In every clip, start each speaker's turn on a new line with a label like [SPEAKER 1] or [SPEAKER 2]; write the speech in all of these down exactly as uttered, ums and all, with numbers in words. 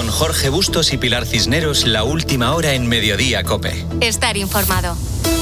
[SPEAKER 1] Con Jorge Bustos y Pilar Cisneros, la última hora en Mediodía COPE.
[SPEAKER 2] Estar informado.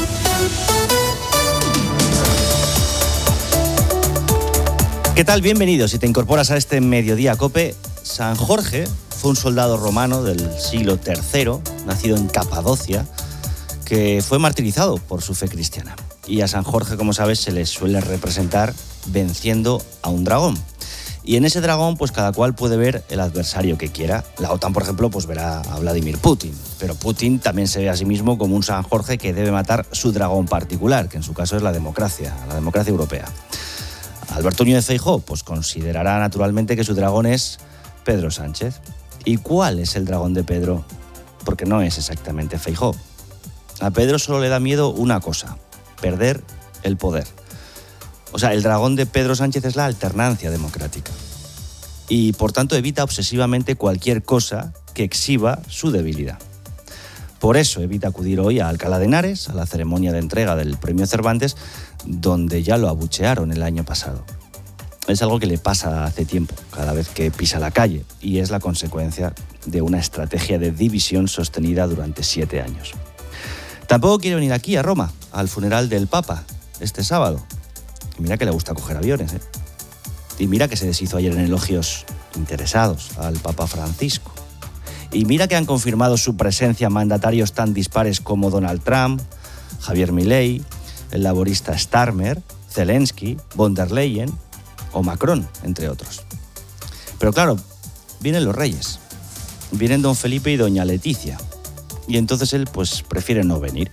[SPEAKER 3] ¿Qué tal? Bienvenidos. Si te incorporas a este Mediodía COPE, San Jorge fue un soldado romano del siglo tercero, nacido en Capadocia, que fue martirizado por su fe cristiana. Y a San Jorge, como sabes, se le suele representar venciendo a un dragón. Y en ese dragón, pues cada cual puede ver el adversario que quiera. La OTAN, por ejemplo, pues verá a Vladimir Putin. Pero Putin también se ve a sí mismo como un San Jorge que debe matar su dragón particular, que en su caso es la democracia, la democracia europea. Alberto Núñez Feijóo, pues considerará naturalmente que su dragón es Pedro Sánchez. ¿Y cuál es el dragón de Pedro? Porque no es exactamente Feijóo. A Pedro solo le da miedo una cosa: perder el poder. O sea, el dragón de Pedro Sánchez es la alternancia democrática. Y, por tanto, evita obsesivamente cualquier cosa que exhiba su debilidad. Por eso evita acudir hoy a Alcalá de Henares, a la ceremonia de entrega del Premio Cervantes, donde ya lo abuchearon el año pasado. Es algo que le pasa hace tiempo, cada vez que pisa la calle, y es la consecuencia de una estrategia de división sostenida durante siete años. Tampoco quiere venir aquí, a Roma, al funeral del Papa, este sábado. Y mira que le gusta coger aviones, ¿eh? Y mira que se deshizo ayer en elogios interesados al Papa Francisco. Y mira que han confirmado su presencia mandatarios tan dispares como Donald Trump, Javier Milei, el laborista Starmer, Zelensky, von der Leyen o Macron, entre otros. Pero claro, vienen los reyes. Vienen don Felipe y doña Leticia. Y entonces él pues prefiere no venir.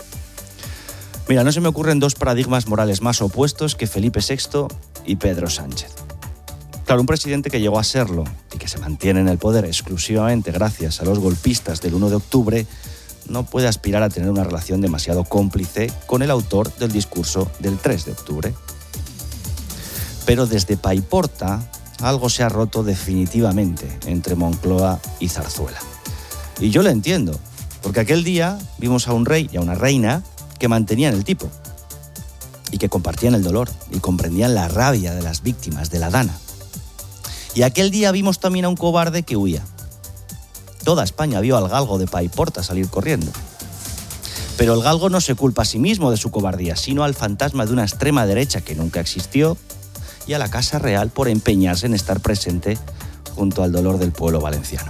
[SPEAKER 3] Mira, no se me ocurren dos paradigmas morales más opuestos que Felipe sexto y Pedro Sánchez. Claro, un presidente que llegó a serlo y que se mantiene en el poder exclusivamente gracias a los golpistas del uno de octubre no puede aspirar a tener una relación demasiado cómplice con el autor del discurso del tres de octubre. Pero desde Paiporta algo se ha roto definitivamente entre Moncloa y Zarzuela. Y yo lo entiendo, porque aquel día vimos a un rey y a una reina que mantenían el tipo y que compartían el dolor y comprendían la rabia de las víctimas de la Dana. Y aquel día vimos también a un cobarde que huía. Toda España vio al galgo de Paiporta salir corriendo. Pero el galgo no se culpa a sí mismo de su cobardía, sino al fantasma de una extrema derecha que nunca existió y a la Casa Real por empeñarse en estar presente junto al dolor del pueblo valenciano.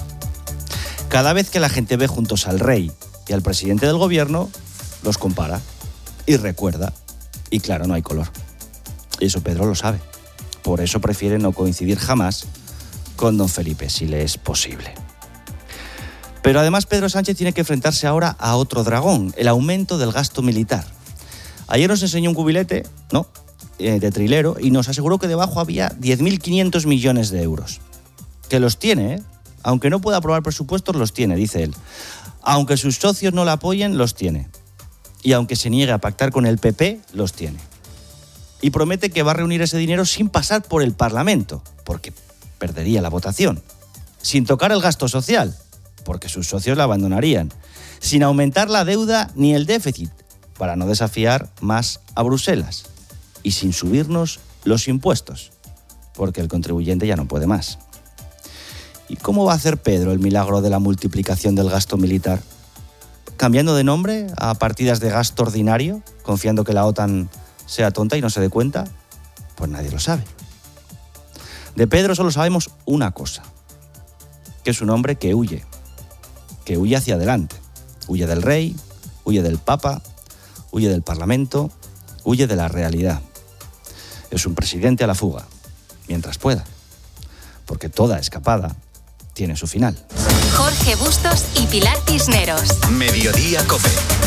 [SPEAKER 3] Cada vez que la gente ve juntos al rey y al presidente del gobierno, los compara y recuerda, y claro, no hay color. Y eso Pedro lo sabe. Por eso prefiere no coincidir jamás con don Felipe, si le es posible. Pero además Pedro Sánchez tiene que enfrentarse ahora a otro dragón, el aumento del gasto militar. Ayer nos enseñó un cubilete, ¿no?, eh, de trilero, y nos aseguró que debajo había diez mil quinientos millones de euros. Que los tiene, ¿eh? Aunque no pueda aprobar presupuestos, los tiene, dice él. Aunque sus socios no la apoyen, los tiene. Y aunque se niegue a pactar con el P P, los tiene. Y promete que va a reunir ese dinero sin pasar por el Parlamento, porque perdería la votación. Sin tocar el gasto social, porque sus socios la abandonarían. Sin aumentar la deuda ni el déficit, para no desafiar más a Bruselas. Y sin subirnos los impuestos, porque el contribuyente ya no puede más. ¿Y cómo va a hacer Pedro el milagro de la multiplicación del gasto militar? ¿Cambiando de nombre a partidas de gasto ordinario, confiando que la OTAN sea tonta y no se dé cuenta? Pues nadie lo sabe. De Pedro solo sabemos una cosa, que es un hombre que huye, que huye hacia adelante. Huye del rey, huye del Papa, huye del Parlamento, huye de la realidad. Es un presidente a la fuga, mientras pueda, porque toda escapada tiene su final.
[SPEAKER 2] Jorge Bustos y Pilar Cisneros.
[SPEAKER 1] Mediodía COPE.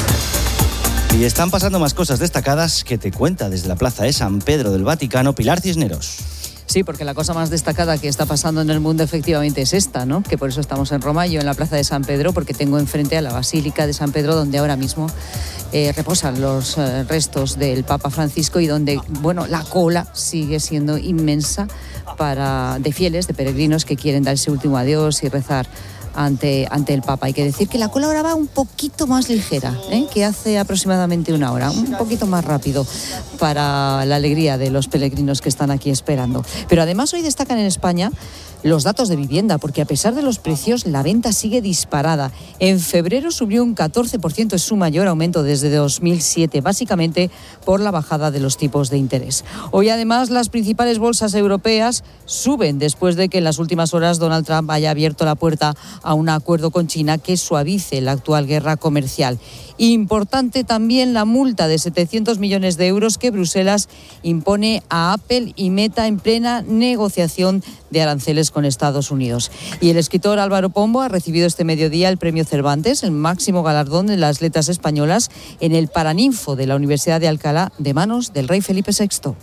[SPEAKER 3] Y están pasando más cosas destacadas que te cuenta desde la plaza de San Pedro del Vaticano Pilar Cisneros.
[SPEAKER 4] Sí, porque la cosa más destacada que está pasando en el mundo efectivamente es esta, ¿no? Que por eso estamos en Roma, yo en la plaza de San Pedro, porque tengo enfrente a la Basílica de San Pedro, donde ahora mismo eh, reposan los eh, restos del Papa Francisco y donde, bueno, la cola sigue siendo inmensa para, de fieles, de peregrinos que quieren dar ese último adiós y rezar ante, ante el Papa. Hay que decir que la cola ahora va un poquito más ligera, ¿eh? que hace aproximadamente una hora, un poquito más rápido para la alegría de los peregrinos que están aquí esperando. Pero además hoy destacan en España los datos de vivienda, porque a pesar de los precios, la venta sigue disparada. En febrero subió un catorce por ciento, es su mayor aumento desde dos mil siete, básicamente por la bajada de los tipos de interés. Hoy, además, las principales bolsas europeas suben después de que en las últimas horas Donald Trump haya abierto la puerta a un acuerdo con China que suavice la actual guerra comercial. Importante también la multa de setecientos millones de euros que Bruselas impone a Apple y Meta en plena negociación de aranceles con Estados Unidos. Y el escritor Álvaro Pombo ha recibido este mediodía el premio Cervantes, el máximo galardón de las letras españolas, en el Paraninfo de la Universidad de Alcalá, de manos del rey Felipe sexto.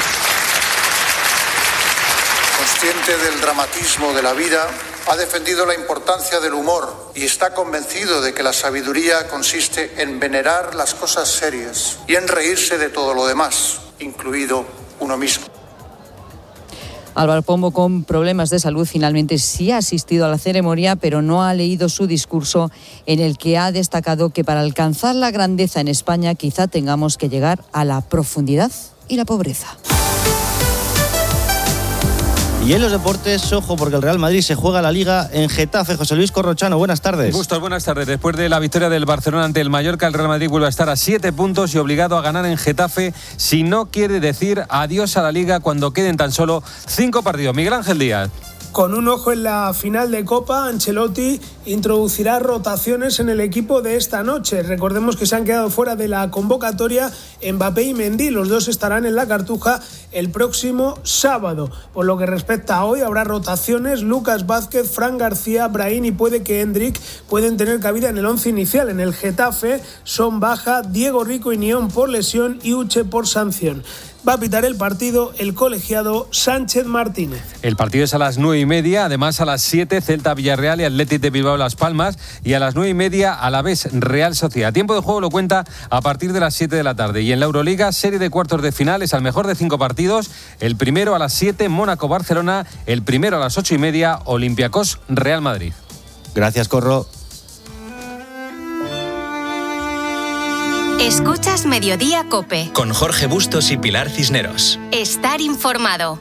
[SPEAKER 5] Consciente del dramatismo de la vida, ha defendido la importancia del humor y está convencido de que la sabiduría consiste en venerar las cosas serias y en reírse de todo lo demás, incluido uno mismo.
[SPEAKER 4] Álvaro Pombo, con problemas de salud, finalmente sí ha asistido a la ceremonia, pero no ha leído su discurso, en el que ha destacado que para alcanzar la grandeza en España quizá tengamos que llegar a la profundidad y la pobreza.
[SPEAKER 3] Y en los deportes, ojo, porque el Real Madrid se juega la Liga en Getafe. José Luis Corrochano, buenas tardes.
[SPEAKER 6] Bustos, buenas tardes. Después de la victoria del Barcelona ante el Mallorca, el Real Madrid vuelve a estar a siete puntos y obligado a ganar en Getafe, si no quiere decir adiós a la Liga cuando queden tan solo cinco partidos. Miguel Ángel Díaz.
[SPEAKER 7] Con un ojo en la final de Copa, Ancelotti introducirá rotaciones en el equipo de esta noche. Recordemos que se han quedado fuera de la convocatoria Mbappé y Mendy. Los dos estarán en la Cartuja el próximo sábado. Por lo que respecta a hoy, habrá rotaciones. Lucas Vázquez, Fran García, Brahim y puede que Hendrik pueden tener cabida en el once inicial. En el Getafe son baja Diego Rico y Nión por lesión y Uche por sanción. Va a pitar el partido el colegiado Sánchez Martínez.
[SPEAKER 6] El partido es a las nueve y media, además a las siete Celta Villarreal y Athletic de Bilbao Las Palmas, y a las nueve y media Alavés Real Sociedad. Tiempo de juego lo cuenta a partir de las siete de la tarde. Y en la Euroliga, serie de cuartos de finales al mejor de cinco partidos. El primero a las siete, Mónaco Barcelona. El primero a las ocho y media, Olympiacos Real Madrid.
[SPEAKER 3] Gracias, Corro.
[SPEAKER 2] Escuchas Mediodía COPE.
[SPEAKER 1] Con Jorge Bustos y Pilar Cisneros.
[SPEAKER 2] Estar informado.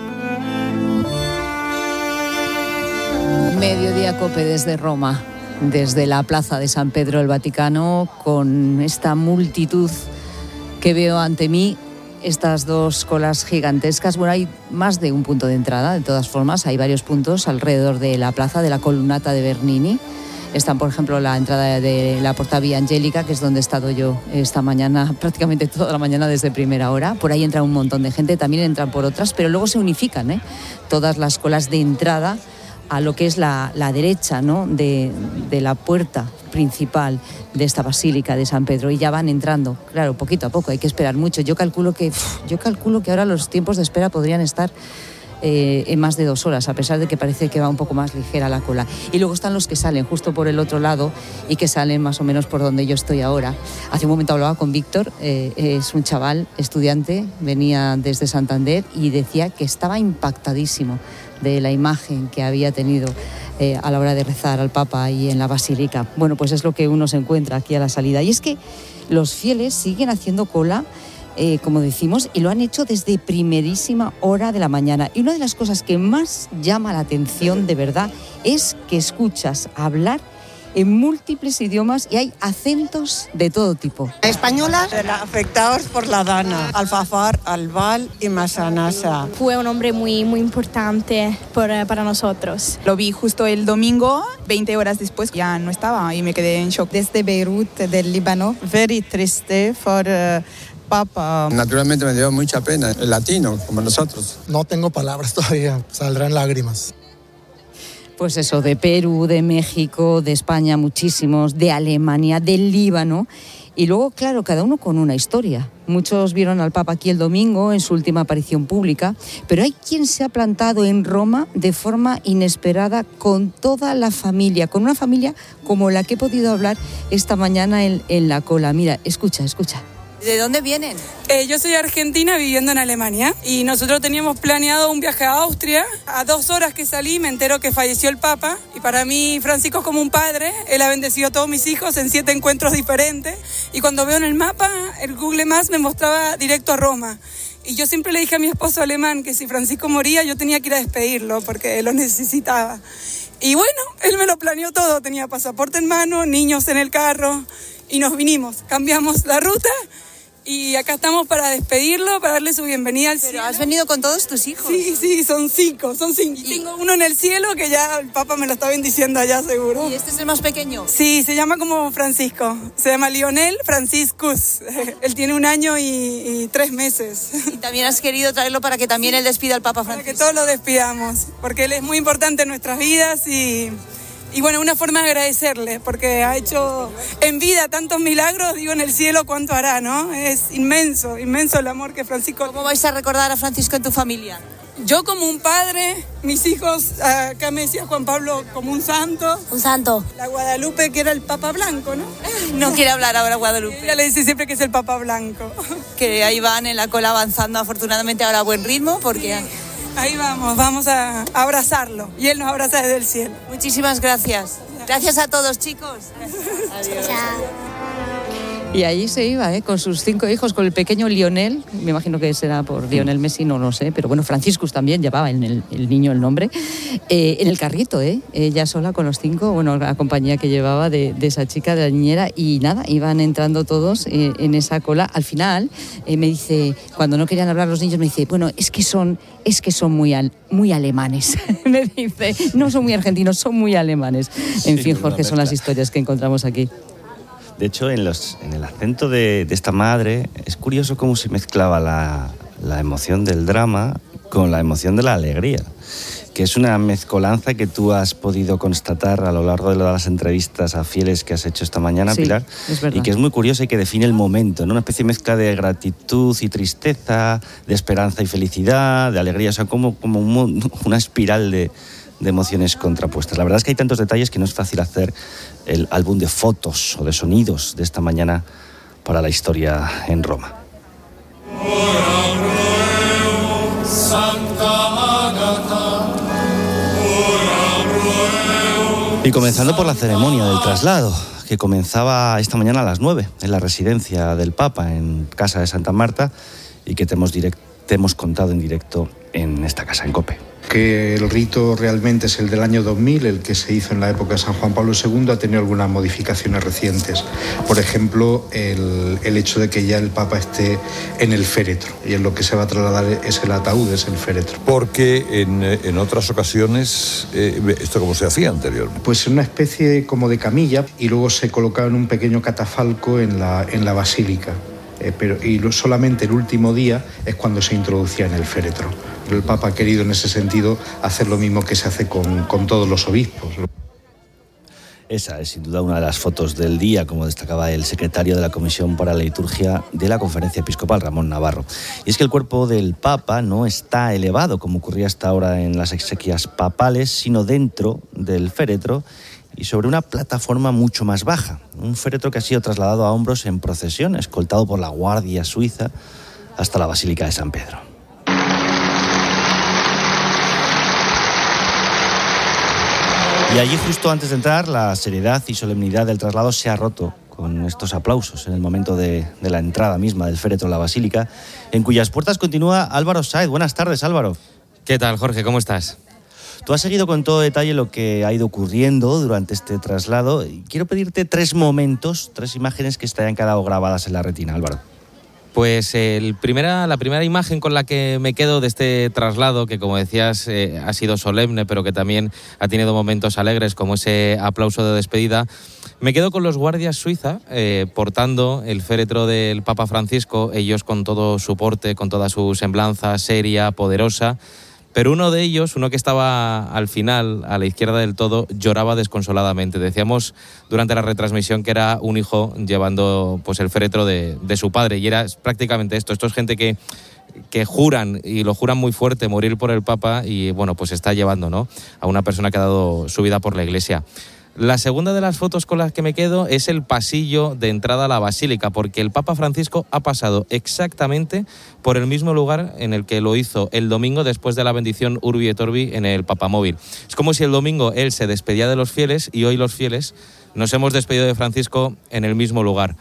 [SPEAKER 4] Mediodía COPE desde Roma, desde la Plaza de San Pedro del Vaticano, con esta multitud que veo ante mí, estas dos colas gigantescas. Bueno, hay más de un punto de entrada, de todas formas, hay varios puntos alrededor de la plaza de la Columnata de Bernini. Están, por ejemplo, la entrada de la Porta Via Angelica, que es donde he estado yo esta mañana, prácticamente toda la mañana desde primera hora. Por ahí entra un montón de gente, también entran por otras, pero luego se unifican, ¿eh? Todas las colas de entrada a lo que es la, la derecha, ¿no? de, de la puerta principal de esta Basílica de San Pedro, y ya van entrando, claro, poquito a poco, hay que esperar mucho. Yo calculo que, yo calculo que ahora los tiempos de espera podrían estar Eh, en más de dos horas, a pesar de que parece que va un poco más ligera la cola. Y luego están los que salen justo por el otro lado y que salen más o menos por donde yo estoy ahora. Hace un momento hablaba con Víctor, eh, es un chaval estudiante, venía desde Santander y decía que estaba impactadísimo de la imagen que había tenido eh, a la hora de rezar al Papa ahí en la Basílica. Bueno, pues es lo que uno se encuentra aquí a la salida. Y es que los fieles siguen haciendo cola, Eh, como decimos, y lo han hecho desde primerísima hora de la mañana. Y una de las cosas que más llama la atención, de verdad, es que escuchas hablar en múltiples idiomas y hay acentos de todo tipo.
[SPEAKER 8] Españolas, afectados por la Dana, Alfafar, Albal y Masanasa.
[SPEAKER 9] Fue un hombre muy, muy importante por, para nosotros.
[SPEAKER 10] Lo vi justo el domingo, veinte horas después ya no estaba y me quedé en shock.
[SPEAKER 8] Desde Beirut, del Líbano, very triste for... Uh, Papa.
[SPEAKER 11] Naturalmente me dio mucha pena, el latino, como nosotros.
[SPEAKER 12] No tengo palabras todavía, saldrán lágrimas.
[SPEAKER 4] Pues eso, de Perú, de México, de España muchísimos, de Alemania, del Líbano. Y luego, claro, cada uno con una historia. Muchos vieron al Papa aquí el domingo en su última aparición pública, pero hay quien se ha plantado en Roma de forma inesperada con toda la familia, con una familia como la que he podido hablar esta mañana en, en la cola. Mira, escucha, escucha. ¿De dónde vienen?
[SPEAKER 13] Eh, yo soy argentina viviendo en Alemania y nosotros teníamos planeado un viaje a Austria. A dos horas que salí me entero que falleció el Papa y para mí Francisco es como un padre. Él ha bendecido a todos mis hijos en siete encuentros diferentes y cuando veo en el mapa, el Google Maps me mostraba directo a Roma. Y yo siempre le dije a mi esposo alemán que si Francisco moría yo tenía que ir a despedirlo porque lo necesitaba. Y bueno, él me lo planeó todo, tenía pasaporte en mano, niños en el carro y nos vinimos, cambiamos la ruta y acá estamos para despedirlo, para darle su bienvenida al cielo.
[SPEAKER 4] Pero has venido con todos tus hijos.
[SPEAKER 13] Sí, sí, son cinco, son cinco. Y tengo uno en el cielo que ya el Papa me lo está bendiciendo allá seguro.
[SPEAKER 4] ¿Y este es el más pequeño?
[SPEAKER 13] Sí, se llama como Francisco, se llama Lionel Franciscus. Él tiene un año y, y tres meses.
[SPEAKER 4] Y también has querido traerlo para que también él despida al Papa Francisco.
[SPEAKER 13] Para que todos lo despidamos, porque él es muy importante en nuestras vidas y... Y bueno, una forma de agradecerle, porque ha hecho en vida tantos milagros, digo, en el cielo cuánto hará, ¿no? Es inmenso, inmenso el amor que Francisco...
[SPEAKER 4] ¿Cómo vais a recordar a Francisco en tu familia?
[SPEAKER 13] Yo como un padre, mis hijos, acá me decía Juan Pablo, como un santo.
[SPEAKER 9] Un santo.
[SPEAKER 13] La Guadalupe, que era el Papa Blanco, ¿no?
[SPEAKER 4] No quiere hablar ahora Guadalupe.
[SPEAKER 13] Ella le dice siempre que es el Papa Blanco.
[SPEAKER 4] Que ahí van en la cola avanzando, afortunadamente ahora a buen ritmo, porque...
[SPEAKER 13] Sí. Ahí vamos, vamos a abrazarlo. Y él nos abraza desde el cielo.
[SPEAKER 4] Muchísimas gracias. Gracias a todos, chicos. Adiós. Y allí se iba, ¿eh? Con sus cinco hijos, con el pequeño Lionel, me imagino que será por Lionel Messi, no lo sé, pero bueno, Franciscus también llevaba en el, el niño el nombre, eh, en el carrito, ¿eh? Ella sola con los cinco, bueno, la compañía que llevaba de, de esa chica, de la niñera, y nada, iban entrando todos eh, en esa cola. Al final, eh, me dice, cuando no querían hablar los niños, me dice, bueno, es que son, es que son muy, al, muy alemanes, me dice, no son muy argentinos, son muy alemanes. En sí, fin, Jorge, son las historias que encontramos aquí.
[SPEAKER 3] De hecho, en, los, en el acento de, de esta madre es curioso cómo se mezclaba la, la emoción del drama con la emoción de la alegría, que es una mezcolanza que tú has podido constatar a lo largo de las entrevistas a fieles que has hecho esta mañana,
[SPEAKER 4] sí,
[SPEAKER 3] Pilar,
[SPEAKER 4] es verdad.
[SPEAKER 3] Y que es muy curiosa y que define el momento, ¿no? Una especie de mezcla de gratitud y tristeza, de esperanza y felicidad, de alegría, o sea, como, como un, una espiral de... de emociones contrapuestas. La verdad es que hay tantos detalles que no es fácil hacer el álbum de fotos o de sonidos de esta mañana para la historia en Roma. Y comenzando por la ceremonia del traslado, que comenzaba esta mañana a las nueve en la residencia del Papa, en Casa de Santa Marta, y que te hemos, direct- te hemos contado en directo en esta casa, en COPE.
[SPEAKER 14] Que el rito realmente es el del año dos mil, el que se hizo en la época de San Juan Pablo segundo, ha tenido algunas modificaciones recientes. Por ejemplo, el, el hecho de que ya el Papa esté en el féretro, y en lo que se va a trasladar es el ataúd, es el féretro.
[SPEAKER 15] Porque en, en otras ocasiones, eh, ¿esto cómo se hacía anteriormente?
[SPEAKER 14] Pues en una especie como de camilla, y luego se colocaba en un pequeño catafalco en la, en la basílica. Eh, pero, y lo, solamente el último día es cuando se introducía en el féretro. El Papa ha querido en ese sentido hacer lo mismo que se hace con, con todos los obispos.
[SPEAKER 3] Esa es sin duda una de las fotos del día, como destacaba el secretario de la Comisión para la Liturgia de la Conferencia Episcopal, Ramón Navarro. Y es que el cuerpo del Papa no está elevado, como ocurría hasta ahora en las exequias papales, sino dentro del féretro y sobre una plataforma mucho más baja. Un féretro que ha sido trasladado a hombros en procesión, escoltado por la Guardia Suiza hasta la Basílica de San Pedro. Y allí, justo antes de entrar, la seriedad y solemnidad del traslado se ha roto con estos aplausos en el momento de, de la entrada misma del féretro a la Basílica, en cuyas puertas continúa Álvaro Sáez. Buenas tardes, Álvaro.
[SPEAKER 16] ¿Qué tal, Jorge? ¿Cómo estás?
[SPEAKER 3] Tú has seguido con todo detalle lo que ha ido ocurriendo durante este traslado. Quiero pedirte tres momentos, tres imágenes que te hayan quedado grabadas en la retina, Álvaro.
[SPEAKER 16] Pues el primera, la primera imagen con la que me quedo de este traslado, que como decías eh, ha sido solemne, pero que también ha tenido momentos alegres, como ese aplauso de despedida, me quedo con los guardias suizas eh, portando el féretro del Papa Francisco, ellos con todo su porte, con toda su semblanza seria, poderosa. Pero uno de ellos, uno que estaba al final, a la izquierda del todo, lloraba desconsoladamente. Decíamos durante la retransmisión que era un hijo llevando pues, el féretro de, de su padre. Y era prácticamente esto. Esto es gente que, que juran, y lo juran muy fuerte, morir por el Papa. Y bueno, pues está llevando, ¿no?, a una persona que ha dado su vida por la Iglesia. La segunda de las fotos con las que me quedo es el pasillo de entrada a la Basílica, porque el Papa Francisco ha pasado exactamente por el mismo lugar en el que lo hizo el domingo después de la bendición Urbi et Orbi en el Papamóvil. Es como si el domingo él se despedía de los fieles y hoy los fieles nos hemos despedido de Francisco en el mismo lugar.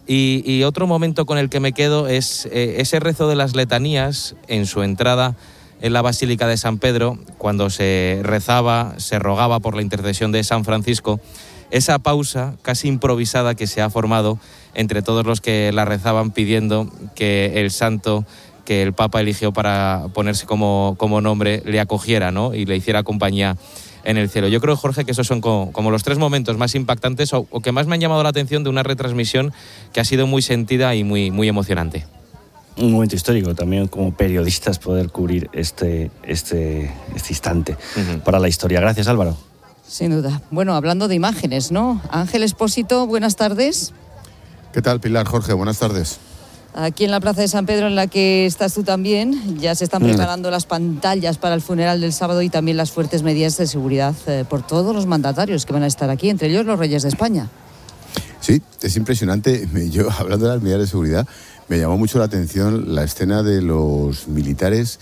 [SPEAKER 16] Y, y otro momento con el que me quedo es eh, ese rezo de las letanías en su entrada en la Basílica de San Pedro, cuando se rezaba, se rogaba por la intercesión de San Francisco, esa pausa casi improvisada que se ha formado entre todos los que la rezaban pidiendo que el santo que el Papa eligió para ponerse como, como nombre le acogiera, ¿no? Y le hiciera compañía en el cielo. Yo creo, Jorge, que esos son como, como los tres momentos más impactantes o, o que más me han llamado la atención de una retransmisión que ha sido muy sentida y muy, muy emocionante.
[SPEAKER 3] Un momento histórico también, como periodistas, poder cubrir este, este, este instante uh-huh. para la historia. Gracias, Álvaro.
[SPEAKER 4] Sin duda. Bueno, hablando de imágenes, ¿no? Ángel Expósito, buenas tardes.
[SPEAKER 17] ¿Qué tal, Pilar? Jorge, buenas tardes.
[SPEAKER 4] Aquí en la Plaza de San Pedro, en la que estás tú también, ya se están preparando mm. las pantallas para el funeral del sábado y también las fuertes medidas de seguridad eh, por todos los mandatarios que van a estar aquí, entre ellos los Reyes de España.
[SPEAKER 17] Sí, es impresionante. Yo, hablando de las medidas de seguridad, me llamó mucho la atención la escena de los militares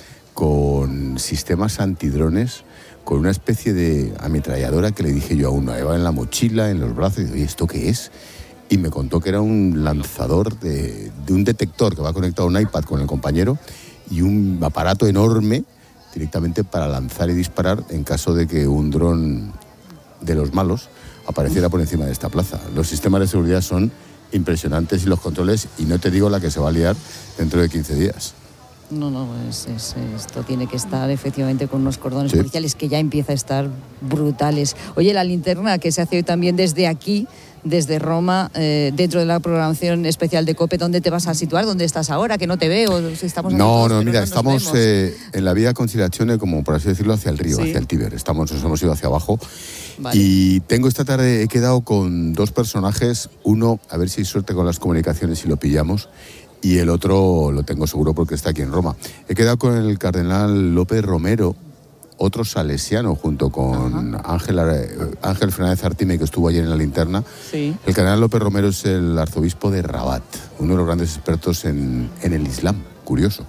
[SPEAKER 17] con sistemas antidrones, con una especie de ametralladora que le dije yo a uno, llevaba en la mochila, en los brazos, y digo, oye, ¿esto qué es? Y me contó que era un lanzador de, de un detector que va conectado a un iPad con el compañero y un aparato enorme directamente para lanzar y disparar en caso de que un dron de los malos apareciera por encima de esta plaza. Los sistemas de seguridad son impresionantes y los controles, y no te digo la que se va a liar dentro de quince días.
[SPEAKER 4] No, no, es, es, esto tiene que estar efectivamente con unos cordones
[SPEAKER 17] sí.
[SPEAKER 4] policiales que ya empieza a estar brutales. Oye, la linterna que se hace hoy también desde aquí, desde Roma, eh, dentro de la programación especial de COPE, ¿dónde te vas a situar? ¿Dónde estás ahora? Que no te veo. Estamos
[SPEAKER 17] no, no, mira, no estamos eh, en la vía Conciliazione, como por así decirlo, hacia el río, sí. hacia el Tíber. Estamos, nos hemos ido hacia abajo. Vale. Y tengo esta tarde, he quedado con dos personajes. Uno, a ver si hay suerte con las comunicaciones y lo pillamos. Y el otro lo tengo seguro porque está aquí en Roma. He quedado con el cardenal López Romero, otro salesiano, junto con Ángel, Ángel Fernández Artime, que estuvo ayer en la linterna. Sí. El cardenal López Romero es el arzobispo de Rabat, uno de los grandes expertos en, en el Islam, curioso.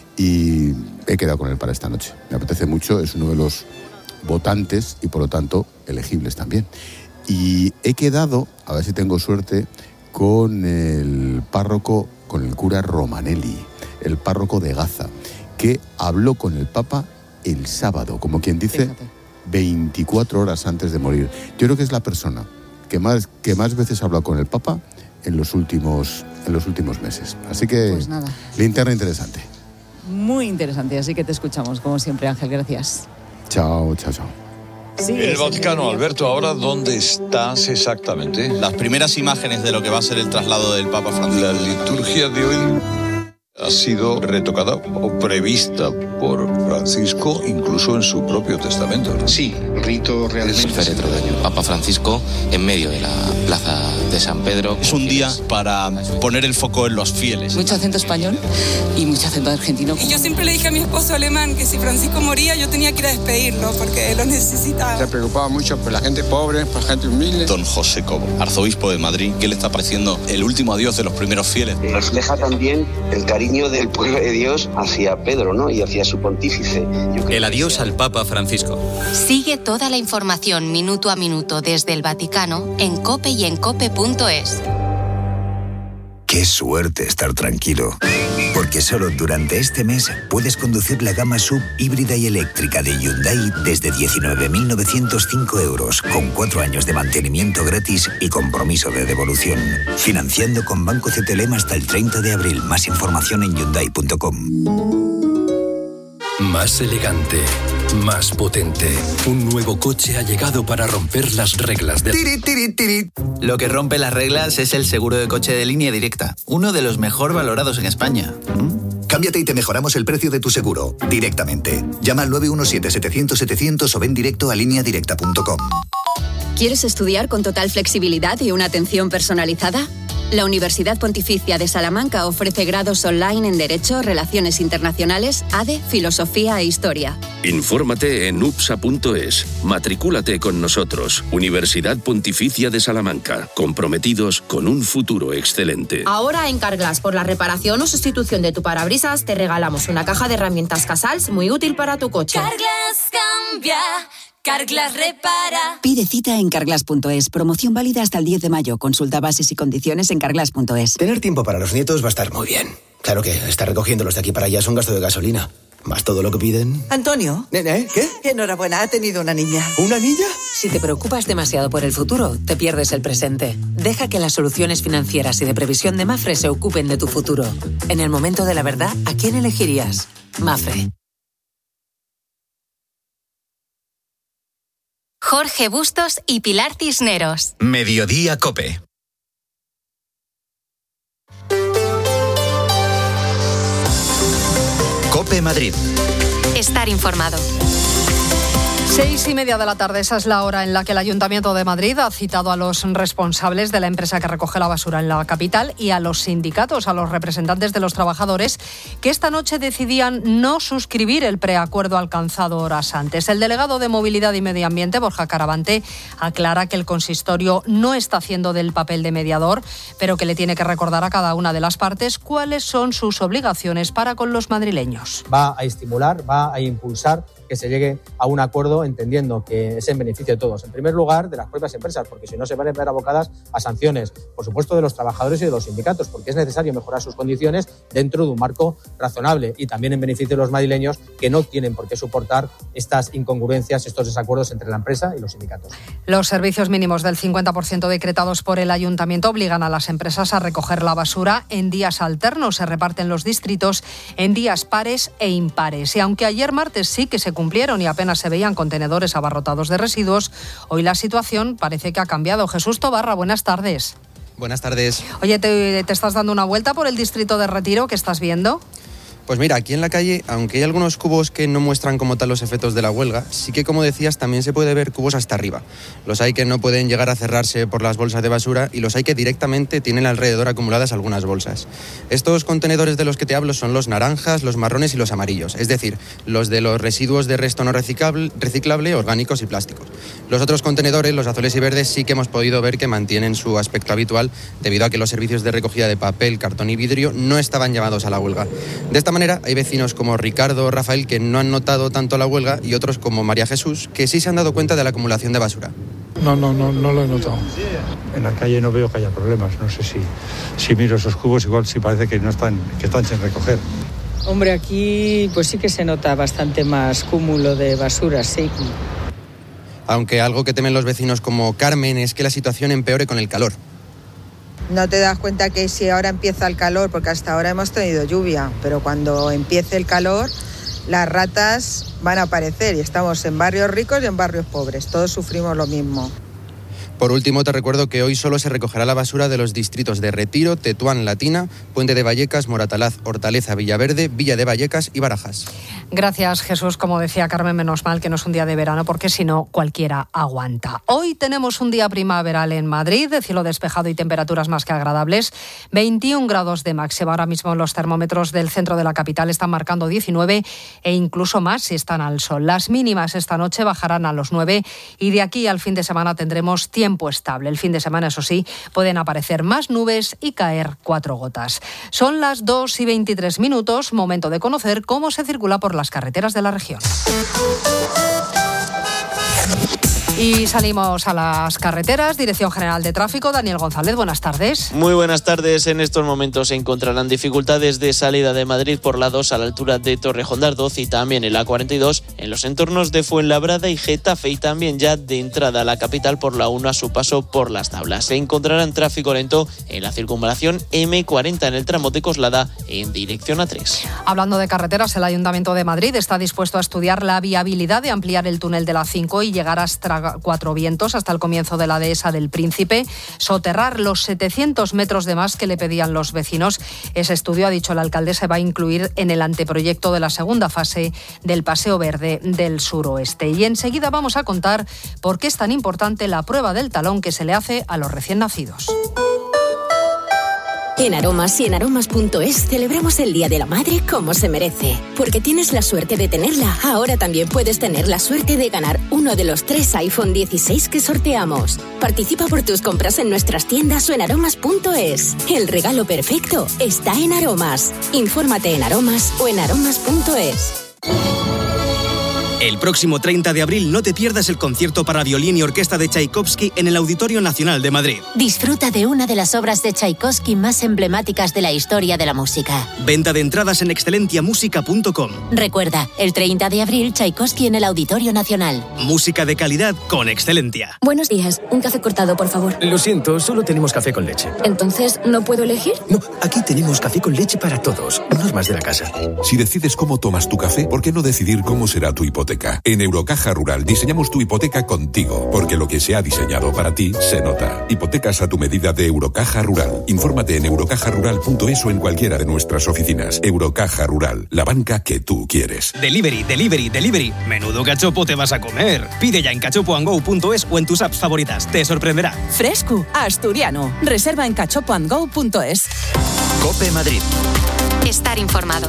[SPEAKER 17] Y he quedado con él para esta noche. Me apetece mucho, es uno de los votantes y por lo tanto elegibles también. Y he quedado, a ver si tengo suerte, con el párroco, con el cura Romanelli, el párroco de Gaza, que habló con el Papa el sábado, como quien dice, Fíjate. veinticuatro horas antes de morir. Yo creo que es la persona que más, que más veces ha hablado con el Papa en los últimos, en los últimos meses. Así que,
[SPEAKER 4] pues nada.
[SPEAKER 17] Linterna interesante.
[SPEAKER 4] Muy interesante, así que te escuchamos, como siempre, Ángel, gracias.
[SPEAKER 17] Chao, chao, chao.
[SPEAKER 15] Sí, el Vaticano, Alberto, ahora ¿dónde estás exactamente?
[SPEAKER 18] Las primeras imágenes de lo que va a ser el traslado del Papa Francisco.
[SPEAKER 15] La liturgia de hoy ha sido retocada o prevista por Francisco incluso en su propio testamento, ¿no?
[SPEAKER 19] Sí, rito realmente.
[SPEAKER 16] Es el féretro del Papa Francisco en medio de la plaza de San Pedro.
[SPEAKER 18] Es un día para poner el foco en los fieles.
[SPEAKER 4] Mucho acento español y mucho acento argentino.
[SPEAKER 13] Y yo siempre le dije a mi esposo alemán que si Francisco moría yo tenía que ir a despedirlo porque lo necesitaba.
[SPEAKER 11] Se preocupaba mucho por la gente pobre, por la gente humilde.
[SPEAKER 18] Don José Cobo, arzobispo de Madrid, ¿qué le está pareciendo el último adiós de los primeros fieles?
[SPEAKER 20] Refleja también el cariño del pueblo de Dios hacia Pedro, ¿no? Y hacia su pontífice.
[SPEAKER 1] El adiós al Papa Francisco.
[SPEAKER 2] Sigue toda la información minuto a minuto desde el Vaticano en COPE y en cope punto es.
[SPEAKER 21] Qué suerte estar tranquilo, porque solo durante este mes puedes conducir la gama sub híbrida y eléctrica de Hyundai desde diecinueve mil novecientos cinco euros, con cuatro años de mantenimiento gratis y compromiso de devolución. Financiando con Banco C T L M hasta el treinta de abril. Más información en hyundai punto com.
[SPEAKER 22] Más elegante, más potente. Un nuevo coche ha llegado para romper las reglas del...
[SPEAKER 23] Tiri, tiri, tiri. Lo que rompe las reglas es el seguro de coche de Línea Directa, uno de los mejor valorados en España. ¿Mm?
[SPEAKER 21] Cámbiate y te mejoramos el precio de tu seguro, directamente. Llama al nueve uno siete, setecientos, setecientos o ven directo a línea directa punto com.
[SPEAKER 24] ¿Quieres estudiar con total flexibilidad y una atención personalizada? La Universidad Pontificia de Salamanca ofrece grados online en Derecho, Relaciones Internacionales, A D E, Filosofía e Historia.
[SPEAKER 22] Infórmate en U P S A punto es. Matricúlate con nosotros. Universidad Pontificia de Salamanca. Comprometidos con un futuro excelente.
[SPEAKER 25] Ahora en Carglass, por la reparación o sustitución de tu parabrisas, te regalamos una caja de herramientas Casals muy útil para tu coche.
[SPEAKER 26] Carglass cambia,
[SPEAKER 5] Carglass repara.
[SPEAKER 6] Pide cita en carglass punto es. Promoción válida hasta el diez de mayo. Consulta bases y condiciones en carglass punto es.
[SPEAKER 7] Tener tiempo para los nietos va a estar muy bien. Claro que estar recogiéndolos de aquí para allá es un gasto de gasolina. Más todo lo que piden.
[SPEAKER 10] Antonio.
[SPEAKER 7] ¿Eh? ¿Qué?
[SPEAKER 10] Enhorabuena, ha tenido una niña.
[SPEAKER 7] ¿Una niña?
[SPEAKER 10] Si te preocupas demasiado por el futuro, te pierdes el presente. Deja que las soluciones financieras y de previsión de Mafre se ocupen de tu futuro. En el momento de la verdad, ¿a quién elegirías? Mafre.
[SPEAKER 2] Jorge Bustos y Pilar Cisneros.
[SPEAKER 1] Mediodía COPE. COPE Madrid.
[SPEAKER 2] Estar informado.
[SPEAKER 19] Seis y media de la tarde, esa es la hora en la que el Ayuntamiento de Madrid ha citado a los responsables de la empresa que recoge la basura en la capital y a los sindicatos, a los representantes de los trabajadores, que esta noche decidían no suscribir el preacuerdo alcanzado horas antes. El delegado de Movilidad y Medio Ambiente, Borja Caravante, aclara que el consistorio no está haciendo del papel de mediador, pero que le tiene que recordar a cada una de las partes cuáles son sus obligaciones para con los madrileños.
[SPEAKER 26] Va a estimular, va a impulsar que se llegue a un acuerdo entendiendo que es en beneficio de todos. En primer lugar, de las propias empresas, porque si no se van a ver abocadas a sanciones, por supuesto de los trabajadores y de los sindicatos, porque es necesario mejorar sus condiciones dentro de un marco razonable y también en beneficio de los madrileños que no tienen por qué soportar estas incongruencias, estos desacuerdos entre la empresa y los sindicatos.
[SPEAKER 19] Los servicios mínimos del cincuenta por ciento decretados por el Ayuntamiento obligan a las empresas a recoger la basura en días alternos. Se reparten los distritos en días pares e impares. Y aunque ayer martes sí que se cumplieron y apenas se veían contenedores abarrotados de residuos, hoy la situación parece que ha cambiado. Jesús Tobarra, buenas tardes.
[SPEAKER 27] Buenas tardes.
[SPEAKER 19] Oye, ¿te, te estás dando una vuelta por el distrito de Retiro? ¿Qué estás viendo?
[SPEAKER 27] Pues mira, aquí en la calle, aunque hay algunos cubos que no muestran como tal los efectos de la huelga, sí que, como decías, también se puede ver cubos hasta arriba. Los hay que no pueden llegar a cerrarse por las bolsas de basura y los hay que directamente tienen alrededor acumuladas algunas bolsas. Estos contenedores de los que te hablo son los naranjas, los marrones y los amarillos, es decir, los de los residuos de resto no reciclable, reciclable, orgánicos y plásticos. Los otros contenedores, los azules y verdes, sí que hemos podido ver que mantienen su aspecto habitual debido a que los servicios de recogida de papel, cartón y vidrio no estaban llamados a la huelga. De esta manera, hay vecinos como Ricardo o Rafael que no han notado tanto la huelga y otros como María Jesús que sí se han dado cuenta de la acumulación de basura.
[SPEAKER 28] No, no, no, no lo he notado. En la calle no veo que haya problemas. No sé si, si miro esos cubos, igual sí parece que no están, que están sin recoger.
[SPEAKER 29] Hombre, aquí pues sí que se nota bastante más cúmulo de basura, sí.
[SPEAKER 27] Aunque algo que temen los vecinos como Carmen es que la situación empeore con el calor.
[SPEAKER 30] No te das cuenta que si ahora empieza el calor, porque hasta ahora hemos tenido lluvia, pero cuando empiece el calor, las ratas van a aparecer y estamos en barrios ricos y en barrios pobres, todos sufrimos lo mismo.
[SPEAKER 27] Por último, te recuerdo que hoy solo se recogerá la basura de los distritos de Retiro, Tetuán, Latina, Puente de Vallecas, Moratalaz, Hortaleza, Villaverde, Villa de Vallecas y Barajas.
[SPEAKER 19] Gracias, Jesús. Como decía Carmen, menos mal que no es un día de verano, porque si no, cualquiera aguanta. Hoy tenemos un día primaveral en Madrid, de cielo despejado y temperaturas más que agradables. veintiún grados de máxima. Ahora mismo los termómetros del centro de la capital están marcando diecinueve e incluso más si están al sol. Las mínimas esta noche bajarán a los nueve y de aquí al fin de semana tendremos tiempo Tiempo estable. El fin de semana, eso sí, pueden aparecer más nubes y caer cuatro gotas. Son las dos y veintitrés minutos, momento de conocer cómo se circula por las carreteras de la región. Y salimos a las carreteras. Dirección General de Tráfico, Daniel González, buenas tardes.
[SPEAKER 31] Muy buenas tardes. En estos momentos se encontrarán dificultades de salida de Madrid por la dos a la altura de Torrejón de Ardoz y también en la cuarenta y dos en los entornos de Fuenlabrada y Getafe, y también ya de entrada a la capital por la uno a su paso por Las Tablas. Se encontrarán tráfico lento en la circunvalación eme cuarenta en el tramo de Coslada en dirección A tres.
[SPEAKER 19] Hablando de carreteras, el Ayuntamiento de Madrid está dispuesto a estudiar la viabilidad de ampliar el túnel de la cinco y llegar hasta Cuatro Vientos hasta el comienzo de la dehesa del Príncipe, soterrar los setecientos metros de más que le pedían los vecinos. Ese estudio, ha dicho la alcaldesa, se va a incluir en el anteproyecto de la segunda fase del Paseo Verde del Suroeste. Y enseguida vamos a contar por qué es tan importante la prueba del talón que se le hace a los recién nacidos.
[SPEAKER 32] En Aromas y en aromas punto es celebramos el Día de la Madre como se merece. Porque tienes la suerte de tenerla, ahora también puedes tener la suerte de ganar uno de los tres iPhone dieciséis que sorteamos. Participa por tus compras en nuestras tiendas o en aromas punto es. El regalo perfecto está en Aromas. Infórmate en Aromas o en aromas punto es.
[SPEAKER 3] El próximo treinta de abril no te pierdas el concierto para violín y orquesta de Tchaikovsky en el Auditorio Nacional de Madrid.
[SPEAKER 32] Disfruta de una de las obras de Tchaikovsky más emblemáticas de la historia de la música.
[SPEAKER 3] Venta de entradas en excelentia música punto com.
[SPEAKER 32] Recuerda, el treinta de abril, Tchaikovsky en el Auditorio Nacional.
[SPEAKER 3] Música de calidad con Excelentia.
[SPEAKER 4] Buenos días, un café cortado, por favor.
[SPEAKER 5] Lo siento, solo tenemos café con leche.
[SPEAKER 4] ¿Entonces no puedo elegir?
[SPEAKER 5] No, aquí tenemos café con leche para todos, normas de la casa.
[SPEAKER 8] Si decides cómo tomas tu café, ¿por qué no decidir cómo será tu hipoteca? En Eurocaja Rural diseñamos tu hipoteca contigo, porque lo que se ha diseñado para ti se nota. Hipotecas a tu medida de Eurocaja Rural. Infórmate en eurocaja rural punto es o en cualquiera de nuestras oficinas. Eurocaja Rural, la banca que tú quieres.
[SPEAKER 3] Delivery, delivery, delivery. Menudo cachopo te vas a comer. Pide ya en cachopo and go punto es o en tus apps favoritas. Te sorprenderá.
[SPEAKER 9] Fresco, asturiano. Reserva en cachopo and go punto es.
[SPEAKER 1] COPE Madrid.
[SPEAKER 2] Estar informado.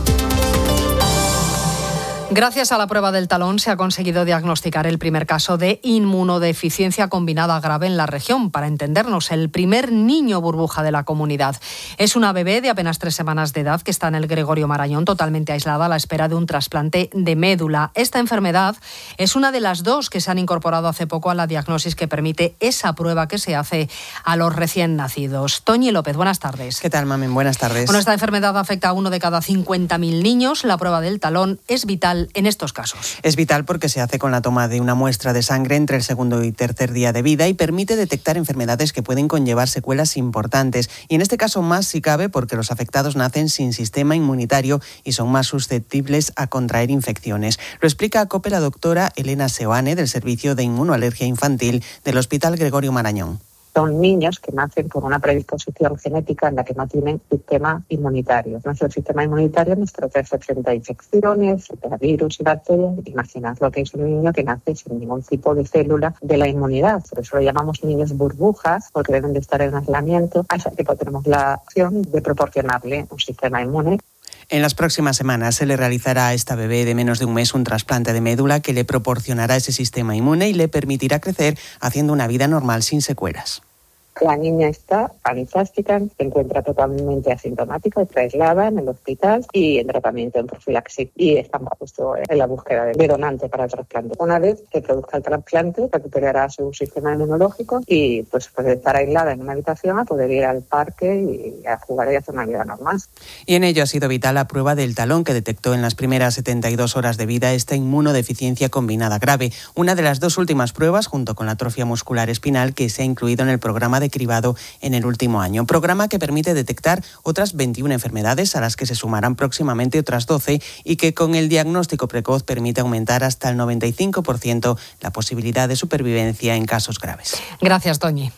[SPEAKER 19] Gracias a la prueba del talón se ha conseguido diagnosticar el primer caso de inmunodeficiencia combinada grave en la región. Para entendernos, el primer niño burbuja de la comunidad. Es una bebé de apenas tres semanas de edad que está en el Gregorio Marañón, totalmente aislada a la espera de un trasplante de médula. Esta enfermedad es una de las dos que se han incorporado hace poco a la diagnosis que permite esa prueba que se hace a los recién nacidos. Toñi López, buenas tardes.
[SPEAKER 11] ¿Qué tal, Mamen? Buenas tardes.
[SPEAKER 19] Bueno, esta enfermedad afecta a uno de cada cincuenta mil niños. La prueba del talón es vital en estos casos.
[SPEAKER 11] Es vital porque se hace con la toma de una muestra de sangre entre el segundo y tercer día de vida y permite detectar enfermedades que pueden conllevar secuelas importantes. Y en este caso más si cabe porque los afectados nacen sin sistema inmunitario y son más susceptibles a contraer infecciones. Lo explica a COPE la doctora Elena Seoane del Servicio de Inmunoalergia Infantil del Hospital Gregorio Marañón.
[SPEAKER 12] Son niños que nacen con una predisposición genética en la que no tienen sistema inmunitario. Nuestro sistema inmunitario nos protege frente a infecciones, frente a virus y bacterias. Imaginad lo que es un niño que nace sin ningún tipo de célula de la inmunidad. Por eso lo llamamos niños burbujas, porque deben de estar en aislamiento. A ese tipo tenemos la opción de proporcionarle un sistema inmune.
[SPEAKER 11] En las próximas semanas se le realizará a esta bebé de menos de un mes un trasplante de médula que le proporcionará ese sistema inmune y le permitirá crecer haciendo una vida normal sin secuelas.
[SPEAKER 12] La niña está anifástica, se encuentra totalmente asintomática, está aislada en el hospital y en tratamiento en profilaxis. Y estamos justo en la búsqueda de donante para el trasplante. Una vez que produzca el trasplante, recuperará su sistema inmunológico y pues, pues estar aislada en una habitación a poder ir al parque y a jugar y hacer una vida normal.
[SPEAKER 11] Y en ello ha sido vital la prueba del talón que detectó en las primeras setenta y dos horas de vida esta inmunodeficiencia combinada grave. Una de las dos últimas pruebas, junto con la atrofia muscular espinal, que se ha incluido en el programa de cribado en el último año. Programa que permite detectar otras veintiuna enfermedades a las que se sumarán próximamente otras doce y que con el diagnóstico precoz permite aumentar hasta el noventa y cinco por ciento la posibilidad de supervivencia en casos graves.
[SPEAKER 19] Gracias, Toñi.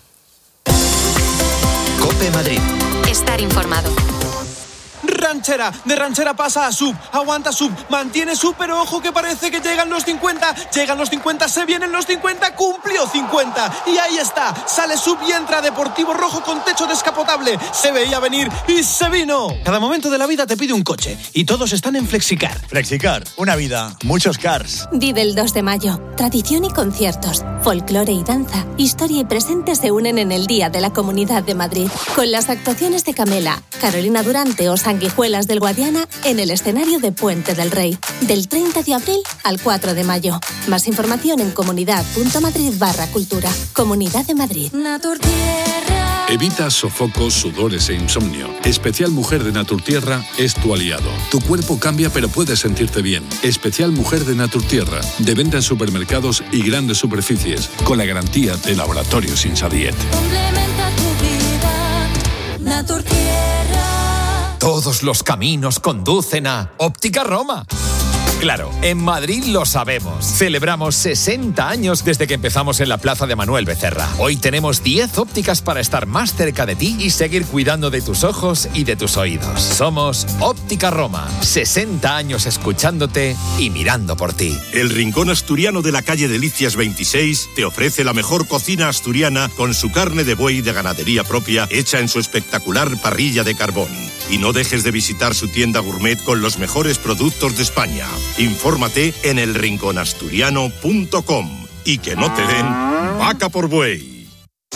[SPEAKER 1] COPE Madrid.
[SPEAKER 2] Estar informado.
[SPEAKER 13] Ranchera, de ranchera pasa a sub, aguanta sub, mantiene sub, pero ojo que parece que llegan los cincuenta, llegan los cincuenta, se vienen los cincuenta, cumplió cincuenta, y ahí está, sale sub y entra Deportivo Rojo con techo descapotable, se veía venir y se vino.
[SPEAKER 14] Cada momento de la vida te pide un coche, y todos están en Flexicar.
[SPEAKER 15] Flexicar, una vida, muchos cars.
[SPEAKER 32] Vive el dos de mayo, tradición y conciertos, folclore y danza, historia y presente se unen en el Día de la Comunidad de Madrid, con las actuaciones de Camela, Carolina Durante o Sanguijuelas del Guadiana en el escenario de Puente del Rey, del treinta de abril al cuatro de mayo. Más información en comunidad.madrid barra cultura. Comunidad de Madrid.
[SPEAKER 16] Naturtierra. Evita sofocos, sudores e insomnio. Especial Mujer de Naturtierra es tu aliado. Tu cuerpo cambia pero puedes sentirte bien. Especial Mujer de Naturtierra, de venta en supermercados y grandes superficies, con la garantía de Laboratorios Insadiet.
[SPEAKER 32] Complementa tu vida. Naturtierra.
[SPEAKER 17] Todos los caminos conducen a Óptica Roma. Claro, en Madrid lo sabemos. Celebramos sesenta años desde que empezamos en la Plaza de Manuel Becerra. Hoy tenemos diez ópticas para estar más cerca de ti y seguir cuidando de tus ojos y de tus oídos. Somos Óptica Roma, sesenta años escuchándote y mirando por ti.
[SPEAKER 33] El Rincón Asturiano de la calle Delicias veintiséis te ofrece la mejor cocina asturiana con su carne de buey de ganadería propia hecha en su espectacular parrilla de carbón. Y no dejes de visitar su tienda gourmet con los mejores productos de España. Infórmate en el rincón asturiano punto com y que no te den vaca por buey.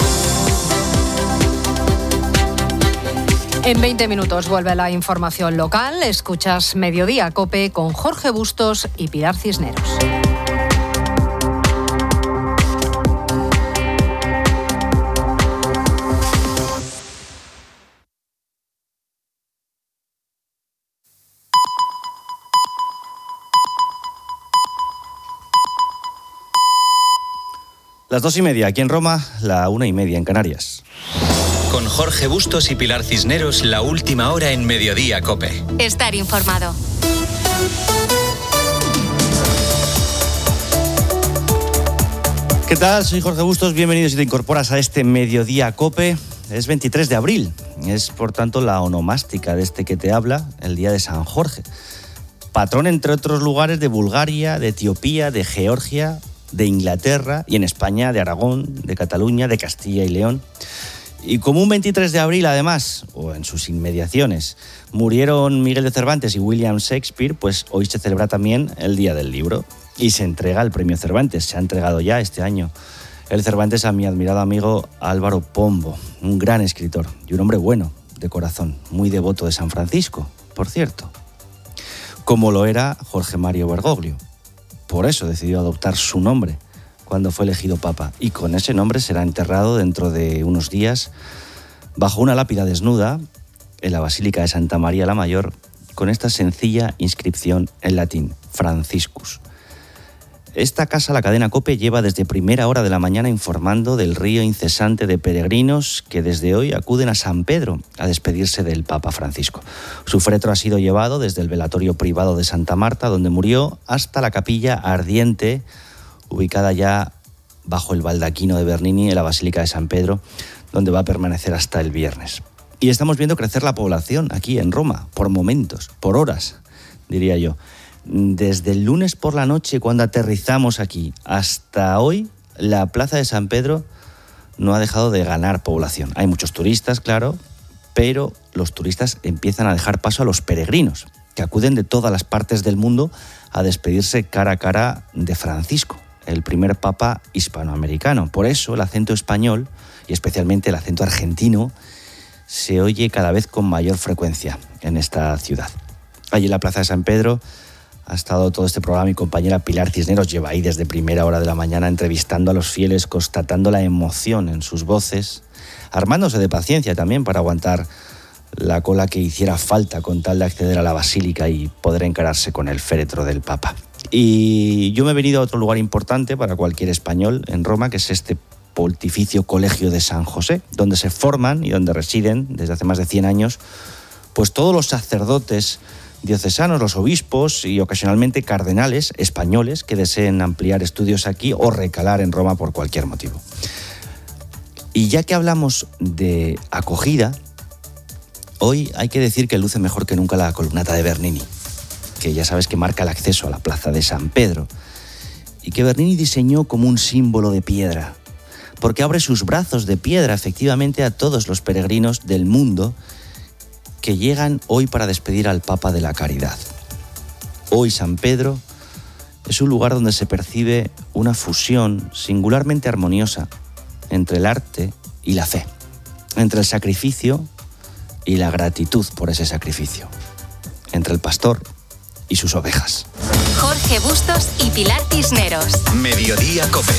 [SPEAKER 19] En veinte minutos vuelve la información local. Escuchas Mediodía COPE con Jorge Bustos y Pilar Cisneros.
[SPEAKER 6] Las dos y media aquí en Roma, la una y media en Canarias.
[SPEAKER 1] Con Jorge Bustos y Pilar Cisneros, la última hora en Mediodía COPE.
[SPEAKER 2] Estar informado.
[SPEAKER 6] ¿Qué tal? Soy Jorge Bustos, bienvenidos si te incorporas a este Mediodía COPE. Es veintitrés de abril, es por tanto la onomástica de este que te habla, el día de San Jorge. Patrón, entre otros lugares, de Bulgaria, de Etiopía, de Georgia, de Inglaterra y en España de Aragón, de Cataluña, de Castilla y León. Y como un veintitrés de abril, además, o en sus inmediaciones, murieron Miguel de Cervantes y William Shakespeare, pues hoy se celebra también el Día del Libro y se entrega el Premio Cervantes. Se ha entregado ya este año el Cervantes a mi admirado amigo Álvaro Pombo, un gran escritor y un hombre bueno de corazón, muy devoto de San Francisco, por cierto, como lo era Jorge Mario Bergoglio. Por eso decidió adoptar su nombre cuando fue elegido papa, y con ese nombre será enterrado dentro de unos días bajo una lápida desnuda en la Basílica de Santa María la Mayor, con esta sencilla inscripción en latín: Franciscus. Esta casa, la cadena COPE, lleva desde primera hora de la mañana informando del río incesante de peregrinos que desde hoy acuden a San Pedro a despedirse del Papa Francisco. Su féretro ha sido llevado desde el velatorio privado de Santa Marta, donde murió, hasta la capilla ardiente, ubicada ya bajo el baldaquino de Bernini en la Basílica de San Pedro, donde va a permanecer hasta el viernes. Y estamos viendo crecer la población aquí en Roma, por momentos, por horas, diría yo. Desde el lunes por la noche, cuando aterrizamos aquí, hasta hoy, la Plaza de San Pedro no ha dejado de ganar población. Hay muchos turistas, claro, pero los turistas empiezan a dejar paso a los peregrinos, que acuden de todas las partes del mundo a despedirse cara a cara de Francisco, el primer papa hispanoamericano. Por eso el acento español, y especialmente el acento argentino, se oye cada vez con mayor frecuencia en esta ciudad. Allí en la Plaza de San Pedro ha estado todo este programa mi compañera Pilar Cisneros, lleva ahí desde primera hora de la mañana entrevistando a los fieles, constatando la emoción en sus voces, armándose de paciencia también para aguantar la cola que hiciera falta con tal de acceder a la basílica y poder encararse con el féretro del Papa. Y yo me he venido a otro lugar importante para cualquier español en Roma, que es este Pontificio Colegio de San José, donde se forman y donde residen desde hace más de cien años pues todos los sacerdotes diocesanos, los obispos y ocasionalmente cardenales españoles que deseen ampliar estudios aquí o recalar en Roma por cualquier motivo. Y ya que hablamos de acogida, hoy hay que decir que luce mejor que nunca la columnata de Bernini, que ya sabes que marca el acceso a la Plaza de San Pedro, y que Bernini diseñó como un símbolo de piedra, porque abre sus brazos de piedra efectivamente a todos los peregrinos del mundo que llegan hoy para despedir al Papa de la Caridad. Hoy San Pedro es un lugar donde se percibe una fusión singularmente armoniosa entre el arte y la fe, entre el sacrificio y la gratitud por ese sacrificio, entre el pastor y sus ovejas.
[SPEAKER 2] Jorge Bustos y Pilar Cisneros.
[SPEAKER 1] Mediodía COPE.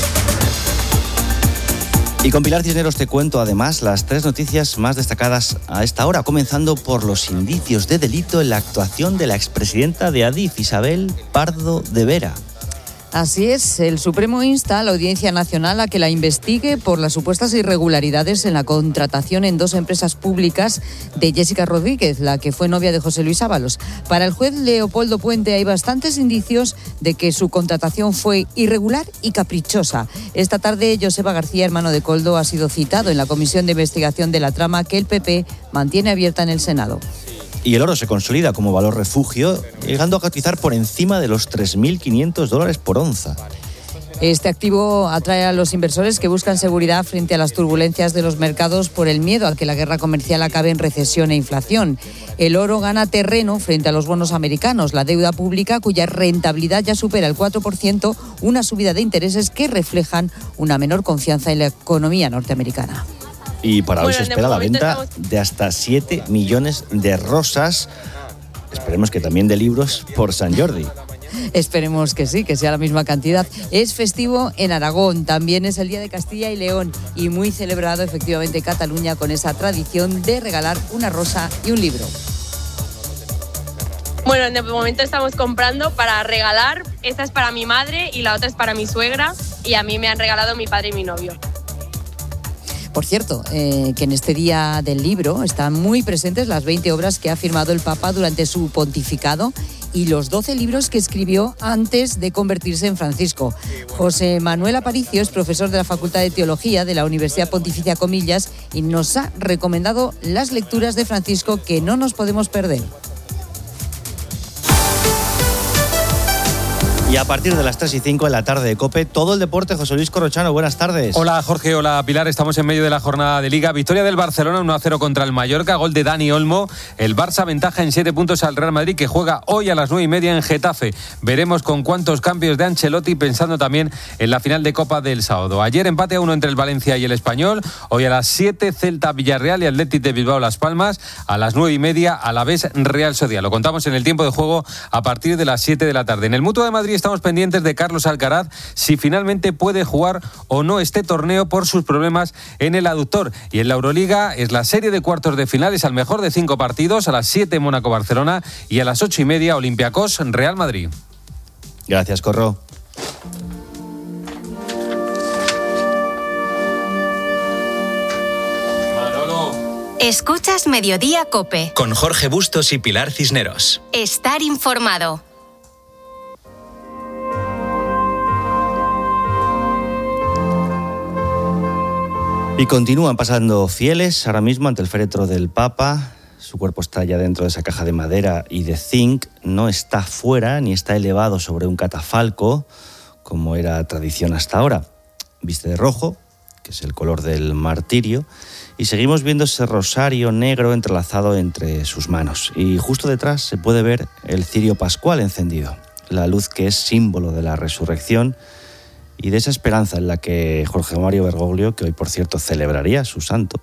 [SPEAKER 6] Y con Pilar Cisneros te cuento además las tres noticias más destacadas a esta hora, comenzando por los indicios de delito en la actuación de la expresidenta de Adif, Isabel Pardo de Vera.
[SPEAKER 7] Así es, el Supremo insta a la Audiencia Nacional a que la investigue por las supuestas irregularidades en la contratación en dos empresas públicas de Jessica Rodríguez, la que fue novia de José Luis Ábalos. Para el juez Leopoldo Puente hay bastantes indicios de que su contratación fue irregular y caprichosa. Esta tarde Joseba García, hermano de Koldo, ha sido citado en la Comisión de Investigación de la trama que el P P mantiene abierta en el Senado.
[SPEAKER 6] Y el oro se consolida como valor refugio, llegando a cotizar por encima de los tres mil quinientos dólares por onza.
[SPEAKER 7] Este activo atrae a los inversores que buscan seguridad frente a las turbulencias de los mercados por el miedo a que la guerra comercial acabe en recesión e inflación. El oro gana terreno frente a los bonos americanos, la deuda pública cuya rentabilidad ya supera el cuatro por ciento, una subida de intereses que reflejan una menor confianza en la economía norteamericana.
[SPEAKER 6] Y para hoy
[SPEAKER 7] Bueno,
[SPEAKER 6] se espera la venta estamos... de hasta siete millones de rosas, esperemos que también de libros, por San Jordi.
[SPEAKER 7] Esperemos que sí, que sea la misma cantidad. Es festivo en Aragón, también es el Día de Castilla y León y muy celebrado efectivamente en Cataluña con esa tradición de regalar una rosa y un libro.
[SPEAKER 10] Bueno, de momento estamos comprando para regalar. Esta es para mi madre y la otra es para mi suegra. y a mí me han regalado mi padre y mi novio.
[SPEAKER 7] Por cierto, eh, que en este día del libro están muy presentes las veinte obras que ha firmado el Papa durante su pontificado y los doce libros que escribió antes de convertirse en Francisco. José Manuel Aparicio es profesor de la Facultad de Teología de la Universidad Pontificia Comillas y nos ha recomendado las lecturas de Francisco que no nos podemos perder.
[SPEAKER 6] Y a partir de las tres y cinco de la tarde de COPE, todo el deporte. José Luis Corrochano, buenas tardes.
[SPEAKER 18] Hola Jorge, hola Pilar, estamos en medio de la jornada de Liga. Victoria del Barcelona uno a cero contra el Mallorca, gol de Dani Olmo. El Barça ventaja en siete puntos al Real Madrid, que juega hoy a las nueve y media en Getafe. Veremos con cuántos cambios de Ancelotti, pensando también en la final de Copa del sábado. Ayer empate a uno entre el Valencia y el Español. Hoy a las siete, Celta Villarreal y Athletic de Bilbao Las Palmas. A las nueve y media, Alavés Real Sociedad. Lo contamos en el tiempo de juego a partir de las siete de la tarde. En el Mutua de Madrid estamos pendientes de Carlos Alcaraz, si finalmente puede jugar o no este torneo por sus problemas en el aductor. Y en la Euroliga es la serie de cuartos de finales al mejor de cinco partidos. A las siete Mónaco-Barcelona y a las ocho y media Olympiacos Real Madrid.
[SPEAKER 6] Gracias, Corro.
[SPEAKER 2] Escuchas Mediodía COPE.
[SPEAKER 1] Con Jorge Bustos y Pilar Cisneros.
[SPEAKER 2] Estar informado.
[SPEAKER 6] Y continúan pasando fieles ahora mismo ante el féretro del Papa. Su cuerpo está ya dentro de esa caja de madera y de zinc. No está fuera ni está elevado sobre un catafalco, como era tradición hasta ahora. Viste de rojo, que es el color del martirio, y seguimos viendo ese rosario negro entrelazado entre sus manos. Y justo detrás se puede ver el cirio pascual encendido, la luz que es símbolo de la resurrección y de esa esperanza en la que Jorge Mario Bergoglio, que hoy por cierto celebraría su santo,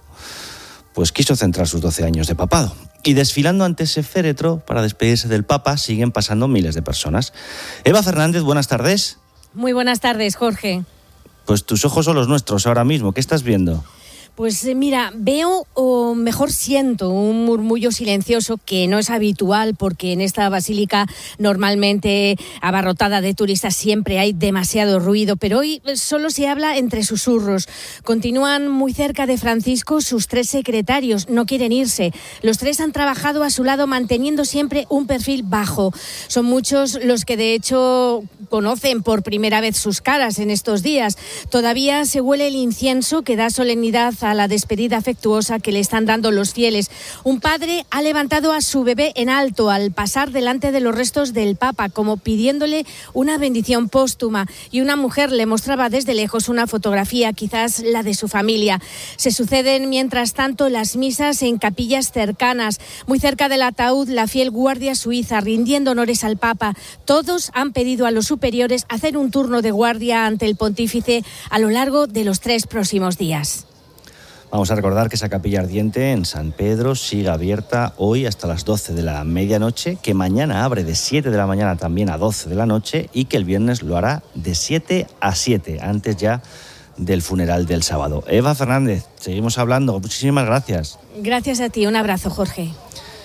[SPEAKER 6] pues quiso centrar sus doce años de papado. Y desfilando ante ese féretro para despedirse del Papa siguen pasando miles de personas. Eva Fernández, buenas tardes.
[SPEAKER 20] Muy buenas tardes, Jorge.
[SPEAKER 6] Pues tus ojos son los nuestros ahora mismo. ¿Qué estás viendo?
[SPEAKER 20] Pues mira, veo, o mejor siento, un murmullo silencioso que no es habitual porque en esta basílica normalmente abarrotada de turistas siempre hay demasiado ruido, pero hoy solo se habla entre susurros. Continúan muy cerca de Francisco sus tres secretarios, no quieren irse. Los tres han trabajado a su lado manteniendo siempre un perfil bajo. Son muchos los que de hecho conocen por primera vez sus caras en estos días. Todavía se huele el incienso que da solemnidad a la despedida afectuosa que le están dando los fieles. Un padre ha levantado a su bebé en alto al pasar delante de los restos del Papa, como pidiéndole una bendición póstuma, y una mujer le mostraba desde lejos una fotografía, quizás la de su familia. Se suceden mientras tanto las misas en capillas cercanas. Muy cerca del ataúd, la fiel guardia suiza rindiendo honores al Papa. Todos han pedido a los superiores hacer un turno de guardia ante el pontífice a lo largo de los tres próximos días.
[SPEAKER 6] Vamos a recordar que esa capilla ardiente en San Pedro sigue abierta hoy hasta las doce de la medianoche, que mañana abre de siete de la mañana también a doce de la noche y que el viernes lo hará de siete a siete, antes ya del funeral del sábado. Eva Fernández, seguimos hablando. Muchísimas gracias.
[SPEAKER 20] Gracias a ti. Un abrazo, Jorge.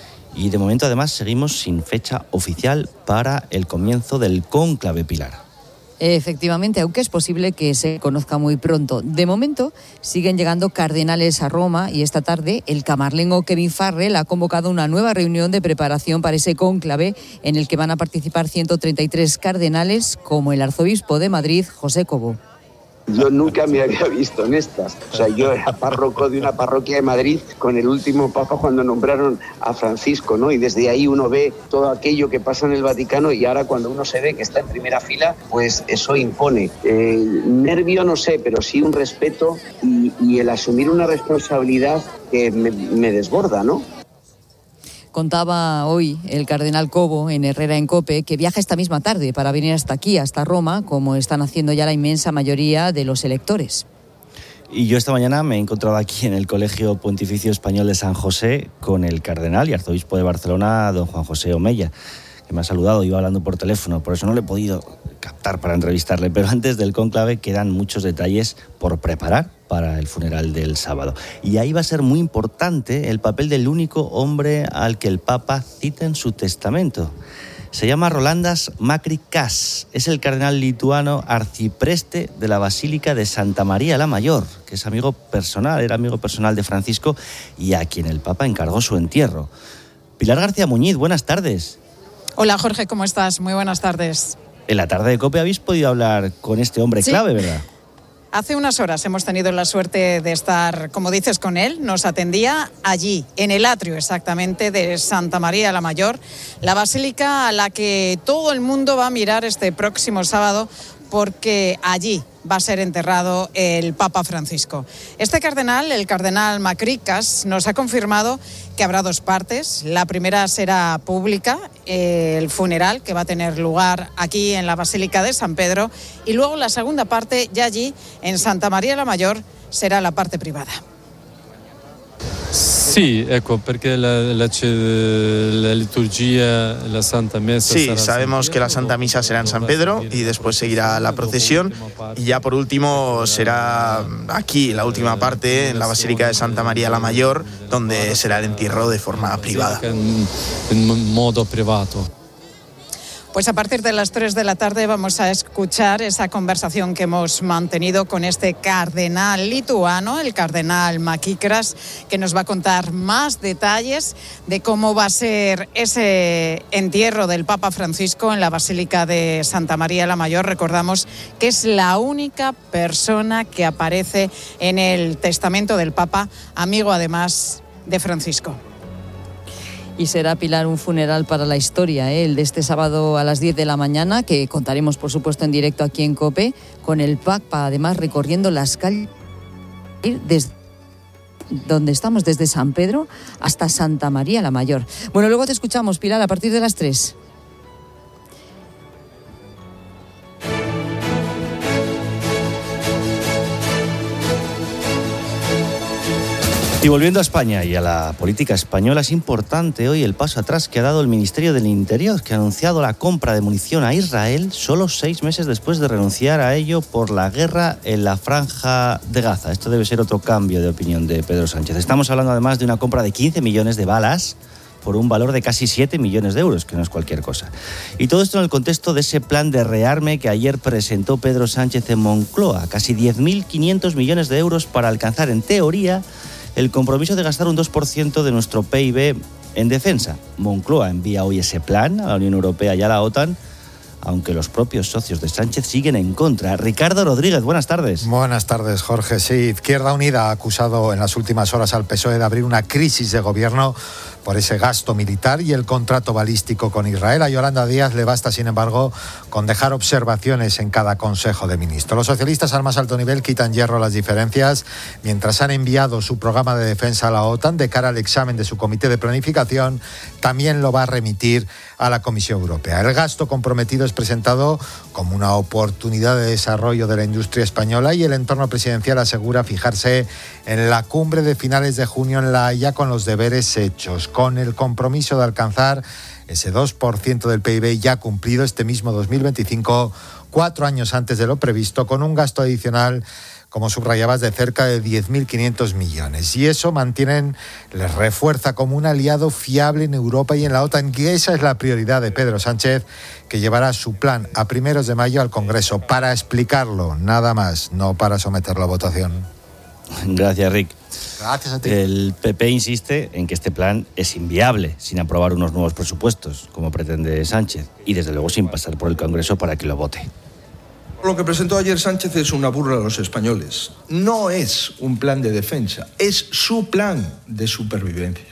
[SPEAKER 6] Y de momento, además, seguimos sin fecha oficial para el comienzo del cónclave, Pilar.
[SPEAKER 7] Efectivamente, aunque es posible que se conozca muy pronto. De momento, siguen llegando cardenales a Roma y esta tarde el camarlengo Kevin Farrell ha convocado una nueva reunión de preparación para ese cónclave en el que van a participar ciento treinta y tres cardenales, como el arzobispo de Madrid, José Cobo.
[SPEAKER 21] Yo nunca me había visto en estas. O sea, yo era párroco de una parroquia de Madrid con el último papa cuando nombraron a Francisco, ¿no? Y desde ahí uno ve todo aquello que pasa en el Vaticano y ahora cuando uno se ve que está en primera fila, pues eso impone. Eh, nervio no sé, pero sí un respeto y, y el asumir una responsabilidad que me, me desborda, ¿no?
[SPEAKER 7] Contaba hoy el cardenal Cobo en Herrera en COPE que viaja esta misma tarde para venir hasta aquí, hasta Roma, como están haciendo ya la inmensa mayoría de los electores.
[SPEAKER 6] Y yo esta mañana me he encontrado aquí en el Colegio Pontificio Español de San José con el cardenal y arzobispo de Barcelona, don Juan José Omeya, que me ha saludado, iba hablando por teléfono, por eso no le he podido captar para entrevistarle, pero antes del cónclave quedan muchos detalles por preparar para el funeral del sábado. Y ahí va a ser muy importante el papel del único hombre al que el Papa cita en su testamento. Se llama Rolandas Makrickas. Es el cardenal lituano arcipreste de la Basílica de Santa María la Mayor, que es amigo personal, era amigo personal de Francisco y a quien el Papa encargó su entierro. Pilar García Muñiz, buenas tardes.
[SPEAKER 4] Hola Jorge, ¿cómo estás? Muy buenas tardes.
[SPEAKER 6] En la tarde de COPE habéis podido hablar con este hombre
[SPEAKER 4] sí.
[SPEAKER 6] clave, ¿verdad?
[SPEAKER 4] Hace unas horas hemos tenido la suerte de estar, como dices, con él. Nos atendía allí, en el atrio exactamente de Santa María la Mayor, la basílica a la que todo el mundo va a mirar este próximo sábado, porque allí va a ser enterrado el Papa Francisco. Este cardenal, el cardenal Makrickas, nos ha confirmado que habrá dos partes. La primera será pública, eh, el funeral que va a tener lugar aquí en la Basílica de San Pedro, y luego la segunda parte, ya allí en Santa María la Mayor, será la parte privada.
[SPEAKER 5] Sí, ecco, porque la, la, la liturgia, la Santa Misa.
[SPEAKER 8] Sí, sabemos que la Santa Misa será en San Pedro y después seguirá la procesión, y ya por último será aquí la última parte en la Basílica de Santa María la Mayor, donde será el entierro de forma privada.
[SPEAKER 5] En, en modo privado.
[SPEAKER 4] Pues a partir de las tres de la tarde vamos a escuchar esa conversación que hemos mantenido con este cardenal lituano, el cardenal Makrickas, que nos va a contar más detalles de cómo va a ser ese entierro del Papa Francisco en la Basílica de Santa María la Mayor. Recordamos que es la única persona que aparece en el testamento del Papa, amigo además de Francisco.
[SPEAKER 7] Y será, Pilar, un funeral para la historia, ¿eh? El de este sábado a las diez de la mañana, que contaremos, por supuesto, en directo aquí en COPE, con el Papa, además, recorriendo las calles desde donde estamos, desde San Pedro hasta Santa María la Mayor. Bueno, luego te escuchamos, Pilar, a partir de las tres.
[SPEAKER 6] Y volviendo a España y a la política española, es importante hoy el paso atrás que ha dado el Ministerio del Interior, que ha anunciado la compra de munición a Israel solo seis meses después de renunciar a ello por la guerra en la Franja de Gaza. Esto debe ser otro cambio de opinión de Pedro Sánchez. Estamos hablando además de una compra de quince millones de balas por un valor de casi siete millones de euros, que no es cualquier cosa. Y todo esto en el contexto de ese plan de rearme que ayer presentó Pedro Sánchez en Moncloa. Casi diez mil quinientos millones de euros para alcanzar, en teoría, el compromiso de gastar un dos por ciento de nuestro P I B en defensa. Moncloa envía hoy ese plan a la Unión Europea y a la OTAN, aunque los propios socios de Sánchez siguen en contra. Ricardo Rodríguez, buenas tardes.
[SPEAKER 22] Buenas tardes, Jorge. Sí, Izquierda Unida ha acusado en las últimas horas al P S O E de abrir una crisis de gobierno por ese gasto militar y el contrato balístico con Israel. A Yolanda Díaz le basta, sin embargo, con dejar observaciones en cada Consejo de Ministros. Los socialistas al más alto nivel quitan hierro a las diferencias, mientras han enviado su programa de defensa a la OTAN de cara al examen de su comité de planificación. También lo va a remitir a la Comisión Europea. El gasto comprometido es presentado como una oportunidad de desarrollo de la industria española, y el entorno presidencial asegura fijarse en la cumbre de finales de junio en La Haya con los deberes hechos, con el compromiso de alcanzar ese dos por ciento del P I B ya cumplido este mismo dos mil veinticinco, cuatro años antes de lo previsto, con un gasto adicional, como subrayabas, de cerca de diez mil quinientos millones. Y eso mantienen, les refuerza como un aliado fiable en Europa y en la OTAN, que esa es la prioridad de Pedro Sánchez, que llevará su plan a primeros de mayo al Congreso para explicarlo, nada más, no para someterlo a votación.
[SPEAKER 6] Gracias, Rick.
[SPEAKER 22] Gracias a ti.
[SPEAKER 6] El P P insiste en que este plan es inviable sin aprobar unos nuevos presupuestos, como pretende Sánchez, y desde luego sin pasar por el Congreso para que lo vote.
[SPEAKER 23] Lo que presentó ayer Sánchez es una burla a los españoles. No es un plan de defensa, es su plan de supervivencia.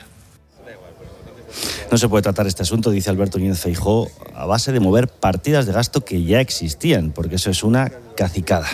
[SPEAKER 6] No se puede tratar este asunto, dice Alberto Núñez Feijóo, a base de mover partidas de gasto que ya existían, porque eso es una cacicada.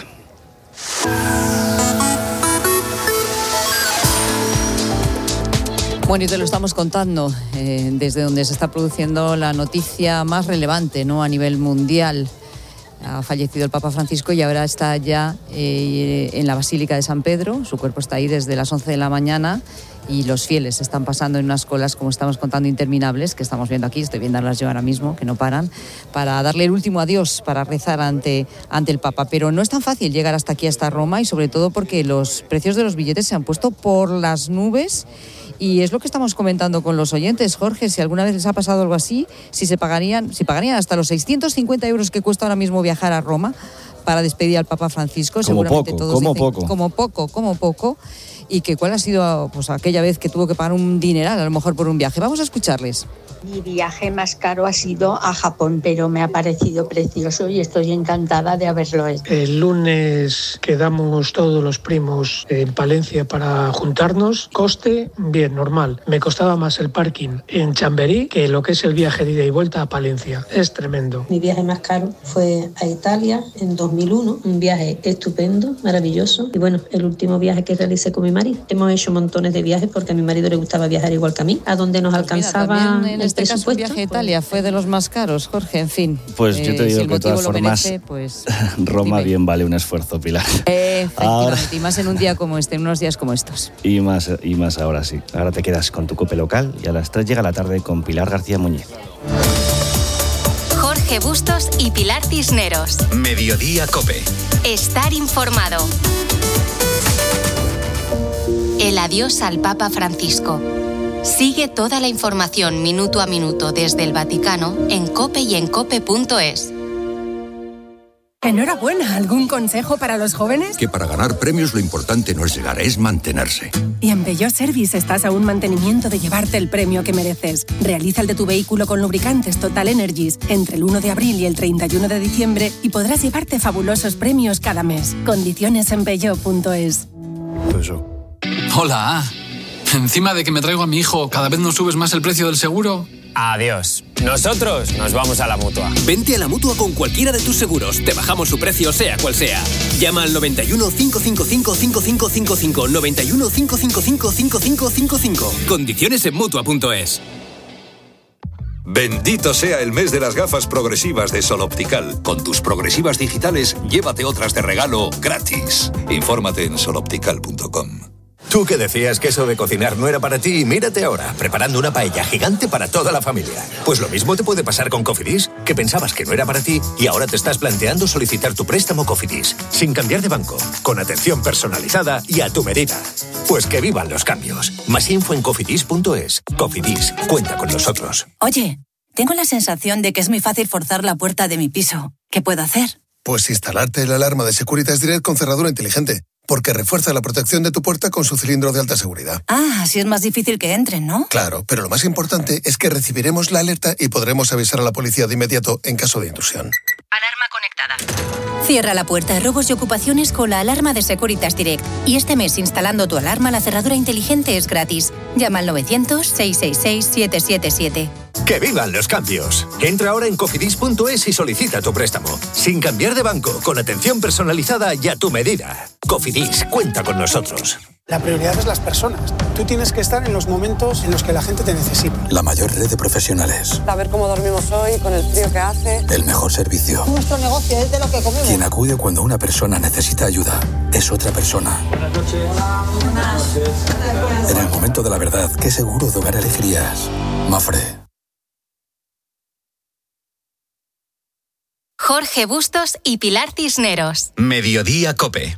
[SPEAKER 7] Bueno, y te lo estamos contando eh, desde donde se está produciendo la noticia más relevante, ¿no?, a nivel mundial. Ha fallecido el Papa Francisco y ahora está ya eh, en la Basílica de San Pedro. Su cuerpo está ahí desde las once de la mañana y los fieles están pasando en unas colas, como estamos contando, interminables, que estamos viendo aquí, estoy viéndolas yo ahora mismo, que no paran, para darle el último adiós, para rezar ante, ante el Papa. Pero no es tan fácil llegar hasta aquí, hasta Roma, y sobre todo porque los precios de los billetes se han puesto por las nubes. Y es lo que estamos comentando con los oyentes, Jorge, si alguna vez les ha pasado algo así, si se pagarían, si pagarían hasta los seiscientos cincuenta euros que cuesta ahora mismo viajar a Roma para despedir al Papa Francisco.
[SPEAKER 6] Como
[SPEAKER 7] seguramente
[SPEAKER 6] poco,
[SPEAKER 7] todos
[SPEAKER 6] como
[SPEAKER 7] dicen,
[SPEAKER 6] poco.
[SPEAKER 7] como poco, como poco, y que cuál ha sido pues aquella vez que tuvo que pagar un dineral, a lo mejor por un viaje. Vamos a escucharles.
[SPEAKER 3] Mi viaje más caro ha sido a Japón, pero me ha parecido precioso y estoy encantada de haberlo hecho.
[SPEAKER 9] El lunes quedamos todos los primos en Palencia para juntarnos. Coste, bien, normal. Me costaba más el parking en Chamberí que lo que es el viaje de ida y vuelta a Palencia. Es tremendo.
[SPEAKER 11] Mi viaje más caro fue a Italia en dos mil uno. Un viaje estupendo, maravilloso. Y bueno, el último viaje que realicé con mi marido. Hemos hecho montones de viajes porque a mi marido le gustaba viajar igual que a mí. A donde nos
[SPEAKER 7] Pues
[SPEAKER 11] alcanzaba...
[SPEAKER 7] mira, en este caso, el viaje a Italia fue de los más caros, Jorge, en fin.
[SPEAKER 6] Pues yo te
[SPEAKER 7] eh,
[SPEAKER 6] digo
[SPEAKER 7] si el
[SPEAKER 6] que de todas
[SPEAKER 7] motivo lo
[SPEAKER 6] formas,
[SPEAKER 7] merece, pues,
[SPEAKER 6] Roma
[SPEAKER 7] dime.
[SPEAKER 6] bien vale un esfuerzo, Pilar.
[SPEAKER 7] Eh, efectivamente,
[SPEAKER 6] Ahora-
[SPEAKER 7] y más en un día como este, en unos días como estos.
[SPEAKER 6] Y más, y más ahora sí. Ahora te quedas con tu cope local y a las tres llega la tarde con Pilar García Muñiz.
[SPEAKER 2] Jorge Bustos y Pilar Cisneros.
[SPEAKER 1] Mediodía Cope.
[SPEAKER 2] Estar informado. El adiós al Papa Francisco. Sigue toda la información minuto a minuto desde el Vaticano en cope y en cope punto es.
[SPEAKER 12] Enhorabuena, ¿algún consejo para los jóvenes?
[SPEAKER 13] Que para ganar premios lo importante no es llegar, es mantenerse.
[SPEAKER 12] Y en Peugeot Service estás a un mantenimiento de llevarte el premio que mereces. Realiza el de tu vehículo con lubricantes Total Energies entre el uno de abril y el treinta y uno de diciembre y podrás llevarte fabulosos premios cada mes. Condiciones en peugeot punto es.
[SPEAKER 24] Hola. Encima de que me traigo a mi hijo, ¿cada vez nos subes más el precio del seguro?
[SPEAKER 25] Adiós. Nosotros nos vamos a la Mutua.
[SPEAKER 26] Vente a la Mutua con cualquiera de tus seguros. Te bajamos su precio, sea cual sea. Llama al noventa y uno, cinco cinco cinco, cinco cinco cinco cinco. noventa y uno, cinco cinco cinco, cinco cinco cinco cinco. Condiciones en mutua punto es.
[SPEAKER 27] Bendito sea el mes de las gafas progresivas de Sol Optical. Con tus progresivas digitales, llévate otras de regalo gratis. Infórmate en sol optical punto com.
[SPEAKER 28] Tú que decías que eso de cocinar no era para ti, mírate ahora, preparando una paella gigante para toda la familia. Pues lo mismo te puede pasar con Cofidis, que pensabas que no era para ti y ahora te estás planteando solicitar tu préstamo Cofidis, sin cambiar de banco, con atención personalizada y a tu medida. Pues que vivan los cambios. Más info en cofidis punto es. Cofidis, cuenta con nosotros.
[SPEAKER 29] Oye, tengo la sensación de que es muy fácil forzar la puerta de mi piso. ¿Qué puedo hacer?
[SPEAKER 30] Pues instalarte la alarma de Securitas Direct con cerradura inteligente, porque refuerza la protección de tu puerta con su cilindro de alta seguridad.
[SPEAKER 29] Ah, así es más difícil que entren, ¿no?
[SPEAKER 30] Claro, pero lo más importante es que recibiremos la alerta y podremos avisar a la policía de inmediato en caso de intrusión.
[SPEAKER 29] Alarma conectada. Cierra la puerta de robos y ocupaciones con la alarma de Securitas Direct. Y este mes, instalando tu alarma, la cerradura inteligente es gratis. Llama al novecientos, seiscientos sesenta y seis, siete siete siete.
[SPEAKER 28] ¡Que vivan los cambios! Entra ahora en cofidis punto es y solicita tu préstamo. Sin cambiar de banco, con atención personalizada y a tu medida. Cofidis, cuenta con nosotros.
[SPEAKER 31] La prioridad es las personas. Tú tienes que estar en los momentos en los que la gente te necesita.
[SPEAKER 34] La mayor red de profesionales.
[SPEAKER 35] Saber cómo dormimos hoy, con el frío que hace.
[SPEAKER 34] El mejor servicio.
[SPEAKER 35] Nuestro negocio es de lo que comemos.
[SPEAKER 34] Quien acude cuando una persona necesita ayuda es otra persona.
[SPEAKER 35] Buenas noches. Buenas noches.
[SPEAKER 34] En el momento de la verdad, ¿qué seguro de hogar elegirías? Mafre.
[SPEAKER 2] Jorge Bustos y Pilar Cisneros.
[SPEAKER 1] Mediodía Cope.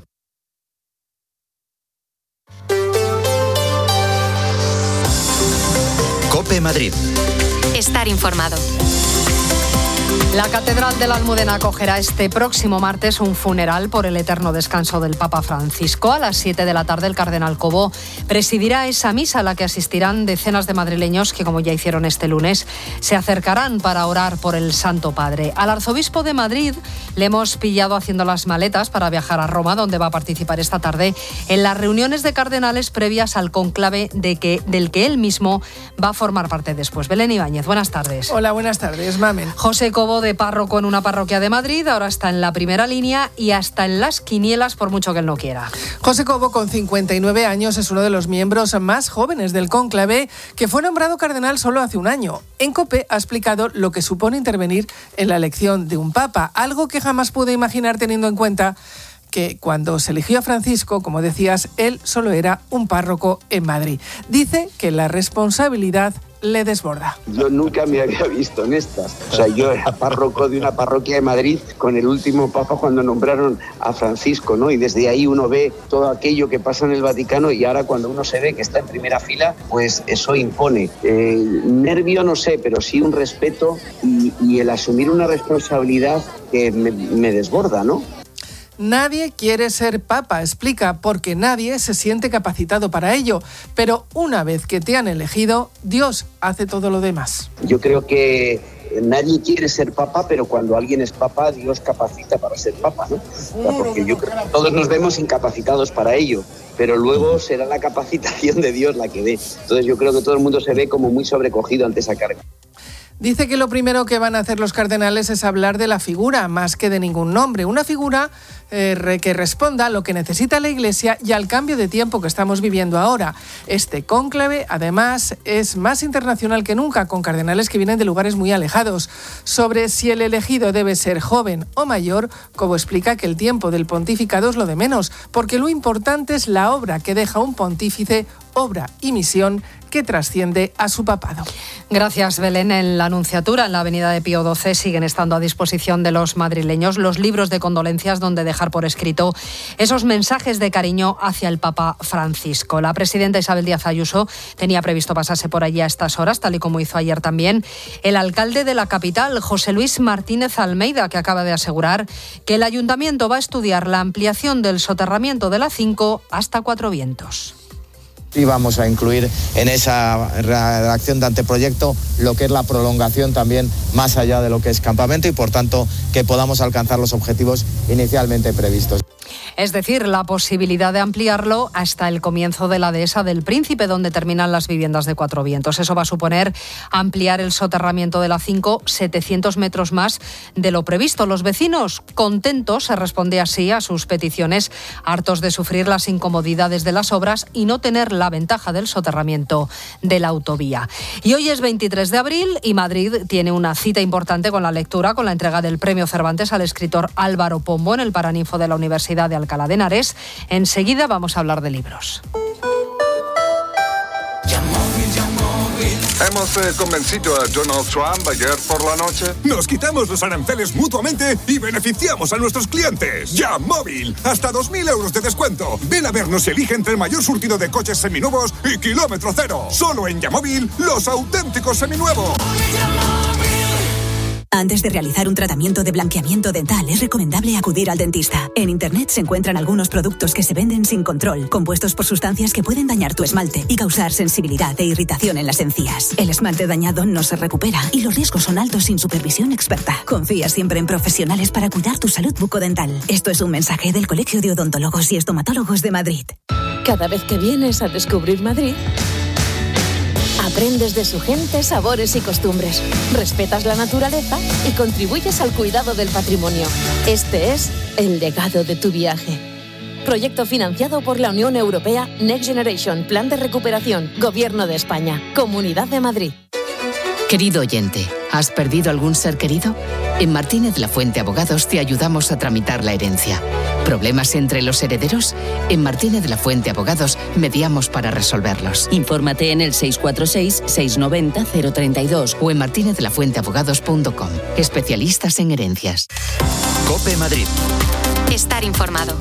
[SPEAKER 1] Cope Madrid.
[SPEAKER 2] Estar informado.
[SPEAKER 19] La Catedral de la Almudena acogerá este próximo martes un funeral por el eterno descanso del Papa Francisco. A las siete de la tarde el cardenal Cobo presidirá esa misa a la que asistirán decenas de madrileños que, como ya hicieron este lunes, se acercarán para orar por el Santo Padre. Al arzobispo de Madrid le hemos pillado haciendo las maletas para viajar a Roma, donde va a participar esta tarde en las reuniones de cardenales previas al conclave de que, del que él mismo va a formar parte después. Belén Ibáñez, buenas tardes.
[SPEAKER 36] Hola, buenas tardes, Mamen.
[SPEAKER 19] José Cobo Cobo, de párroco en una parroquia de Madrid, ahora está en la primera línea y hasta en las quinielas, por mucho que él no quiera.
[SPEAKER 4] José Cobo, con cincuenta y nueve años, es uno de los miembros más jóvenes del cónclave, que fue nombrado cardenal solo hace un año. En COPE ha explicado lo que supone intervenir en la elección de un papa, algo que jamás pude imaginar teniendo en cuenta que cuando se eligió a Francisco, como decías, él solo era un párroco en Madrid. Dice que la responsabilidad le desborda.
[SPEAKER 5] Yo nunca me había visto en estas. O sea, yo era párroco de una parroquia de Madrid con el último papa cuando nombraron a Francisco, ¿no? Y desde ahí uno ve todo aquello que pasa en el Vaticano y ahora cuando uno se ve que está en primera fila, pues eso impone. Eh, nervio no sé, pero sí un respeto y, y el asumir una responsabilidad que me, me desborda, ¿no?
[SPEAKER 4] Nadie quiere ser papa, explica, porque nadie se siente capacitado para ello. Pero una vez que te han elegido, Dios hace todo lo demás.
[SPEAKER 5] Yo creo que nadie quiere ser papa, pero cuando alguien es papa, Dios capacita para ser papa, ¿no? O sea, porque yo creo que todos nos vemos incapacitados para ello, pero luego será la capacitación de Dios la que dé. Entonces yo creo que todo el mundo se ve como muy sobrecogido ante esa carga.
[SPEAKER 4] Dice que lo primero que van a hacer los cardenales es hablar de la figura, más que de ningún nombre. Una figura eh, que responda a lo que necesita la Iglesia y al cambio de tiempo que estamos viviendo ahora. Este cónclave, además, es más internacional que nunca, con cardenales que vienen de lugares muy alejados. Sobre si el elegido debe ser joven o mayor, Cobo explica que el tiempo del pontificado es lo de menos, porque lo importante es la obra que deja un pontífice, obra y misión que trasciende a su papado.
[SPEAKER 19] Gracias, Belén. En la Anunciatura, en la avenida de Pío doce, siguen estando a disposición de los madrileños los libros de condolencias donde dejar por escrito esos mensajes de cariño hacia el Papa Francisco. La presidenta Isabel Díaz Ayuso tenía previsto pasarse por allí a estas horas, tal y como hizo ayer también el alcalde de la capital, José Luis Martínez Almeida, que acaba de asegurar que el ayuntamiento va a estudiar la ampliación del soterramiento de la cinco hasta Cuatro Vientos.
[SPEAKER 8] Y vamos a incluir en esa redacción de anteproyecto lo que es la prolongación también más allá de lo que es campamento y por tanto que podamos alcanzar los objetivos inicialmente previstos.
[SPEAKER 19] Es decir, la posibilidad de ampliarlo hasta el comienzo de la dehesa del Príncipe, donde terminan las viviendas de Cuatro Vientos. Eso va a suponer ampliar el soterramiento de la cinco setecientos metros más de lo previsto. Los vecinos contentos, se responde así a sus peticiones, hartos de sufrir las incomodidades de las obras y no tener la ventaja del soterramiento de la autovía. Y hoy es veintitrés de abril y Madrid tiene una cita importante con la lectura, con la entrega del Premio Cervantes al escritor Álvaro Pombo en el Paraninfo de la Universidad de Alcalá de Henares. Enseguida vamos a hablar de libros.
[SPEAKER 10] Hemos eh, convencido a Donald Trump ayer por la noche. Nos quitamos los aranceles mutuamente y beneficiamos a nuestros clientes. Ya Móvil, hasta dos mil euros de descuento. Ven a vernos y elige entre el mayor surtido de coches seminuevos y kilómetro cero. Solo en Yamóvil, los auténticos seminuevos.
[SPEAKER 14] Antes de realizar un tratamiento de blanqueamiento dental, es recomendable acudir al dentista. En Internet se encuentran algunos productos que se venden sin control, compuestos por sustancias que pueden dañar tu esmalte y causar sensibilidad e irritación en las encías. El esmalte dañado no se recupera y los riesgos son altos sin supervisión experta. Confía siempre en profesionales para cuidar tu salud bucodental. Esto es un mensaje del Colegio de Odontólogos y Estomatólogos de Madrid.
[SPEAKER 15] Cada vez que vienes a descubrir Madrid, aprendes de su gente, sabores y costumbres, respetas la naturaleza y contribuyes al cuidado del patrimonio. Este es el legado de tu viaje. Proyecto financiado por la Unión Europea Next Generation, Plan de Recuperación, Gobierno de España, Comunidad de Madrid.
[SPEAKER 16] Querido oyente, ¿has perdido algún ser querido? En Martínez Lafuente Abogados te ayudamos a tramitar la herencia. ¿Problemas entre los herederos? En Martínez Lafuente Abogados mediamos para resolverlos.
[SPEAKER 17] Infórmate en el seis cuatro seis, seis nueve cero, cero tres dos
[SPEAKER 16] o en martinez la fuente abogados punto com. Especialistas en herencias.
[SPEAKER 1] COPE Madrid.
[SPEAKER 2] Estar informado.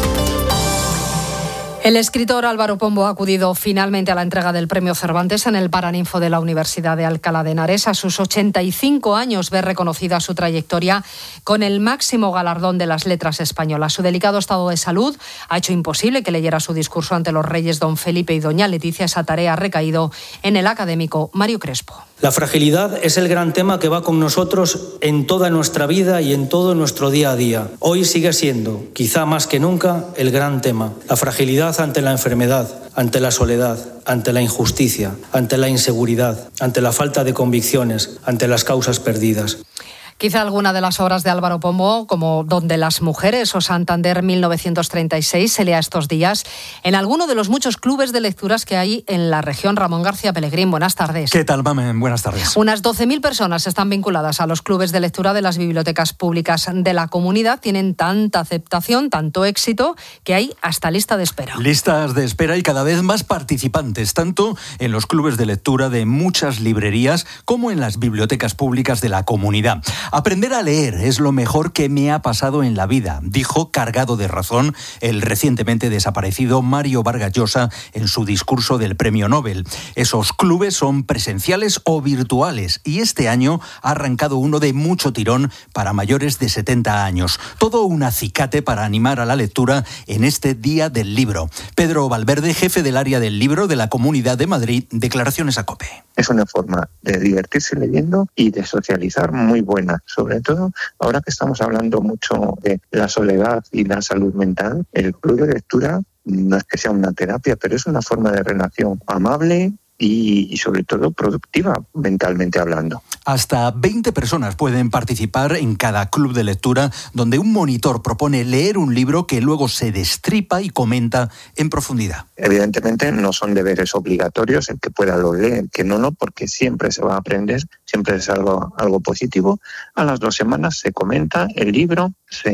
[SPEAKER 19] El escritor Álvaro Pombo ha acudido finalmente a la entrega del Premio Cervantes en el Paraninfo de la Universidad de Alcalá de Henares. A sus ochenta y cinco años ve reconocida su trayectoria con el máximo galardón de las letras españolas. Su delicado estado de salud ha hecho imposible que leyera su discurso ante los reyes don Felipe y doña Leticia. Esa tarea ha recaído en el académico Mario Crespo.
[SPEAKER 18] La fragilidad es el gran tema que va con nosotros en toda nuestra vida y en todo nuestro día a día. Hoy sigue siendo, quizá más que nunca, el gran tema. La fragilidad ante la enfermedad, ante la soledad, ante la injusticia, ante la inseguridad, ante la falta de convicciones, ante las causas perdidas.
[SPEAKER 19] Quizá alguna de las obras de Álvaro Pombo, como Donde las mujeres o Santander mil novecientos treinta y seis, se lea estos días en alguno de los muchos clubes de lecturas que hay en la región. Ramón García Pellegrín, buenas tardes.
[SPEAKER 3] ¿Qué tal, Mamen? Buenas tardes.
[SPEAKER 19] Unas doce mil personas están vinculadas a los clubes de lectura de las bibliotecas públicas de la comunidad. Tienen tanta aceptación, tanto éxito, que hay hasta lista de espera.
[SPEAKER 3] Listas de espera y cada vez más participantes, tanto en los clubes de lectura de muchas librerías como en las bibliotecas públicas de la comunidad. Aprender a leer es lo mejor que me ha pasado en la vida, dijo, cargado de razón, el recientemente desaparecido Mario Vargas Llosa en su discurso del Premio Nobel. Esos clubes son presenciales o virtuales y este año ha arrancado uno de mucho tirón para mayores de setenta años. Todo un acicate para animar a la lectura en este Día del Libro. Pedro Valverde, jefe del área del libro de la Comunidad de Madrid, declaraciones a COPE.
[SPEAKER 6] Es una forma de divertirse leyendo y de socializar muy buena. Sobre todo, ahora que estamos hablando mucho de la soledad y la salud mental, el club de lectura no es que sea una terapia, pero es una forma de relación amable y, y sobre todo productiva, mentalmente hablando.
[SPEAKER 3] Hasta veinte personas pueden participar en cada club de lectura, donde un monitor propone leer un libro que luego se destripa y comenta en profundidad.
[SPEAKER 6] Evidentemente no son deberes obligatorios, el que pueda lo leer, que no, no, porque siempre se va a aprender, siempre es algo, algo positivo. A las dos semanas se comenta el libro,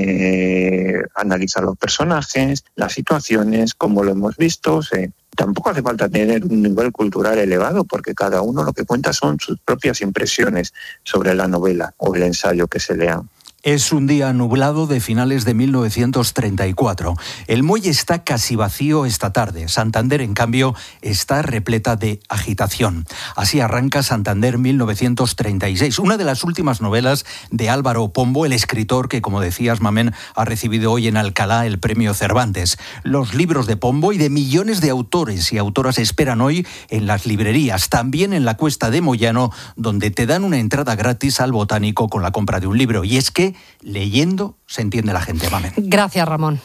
[SPEAKER 6] se analiza los personajes, las situaciones, cómo lo hemos visto, se... Tampoco hace falta tener un nivel cultural elevado, porque cada uno lo que cuenta son sus propias impresiones sobre la novela o el ensayo que se lea.
[SPEAKER 3] Es un día nublado de finales de mil novecientos treinta y cuatro. El muelle está casi vacío esta tarde. Santander, en cambio, está repleta de agitación. Así arranca Santander mil novecientos treinta y seis, una de las últimas novelas de Álvaro Pombo, el escritor que, como decías, Mamen, ha recibido hoy en Alcalá el premio Cervantes. Los libros de Pombo y de millones de autores y autoras esperan hoy en las librerías, también en la Cuesta de Moyano, donde te dan una entrada gratis al Botánico con la compra de un libro. Y es que leyendo se entiende la gente, Mamen.
[SPEAKER 19] Gracias, Ramón.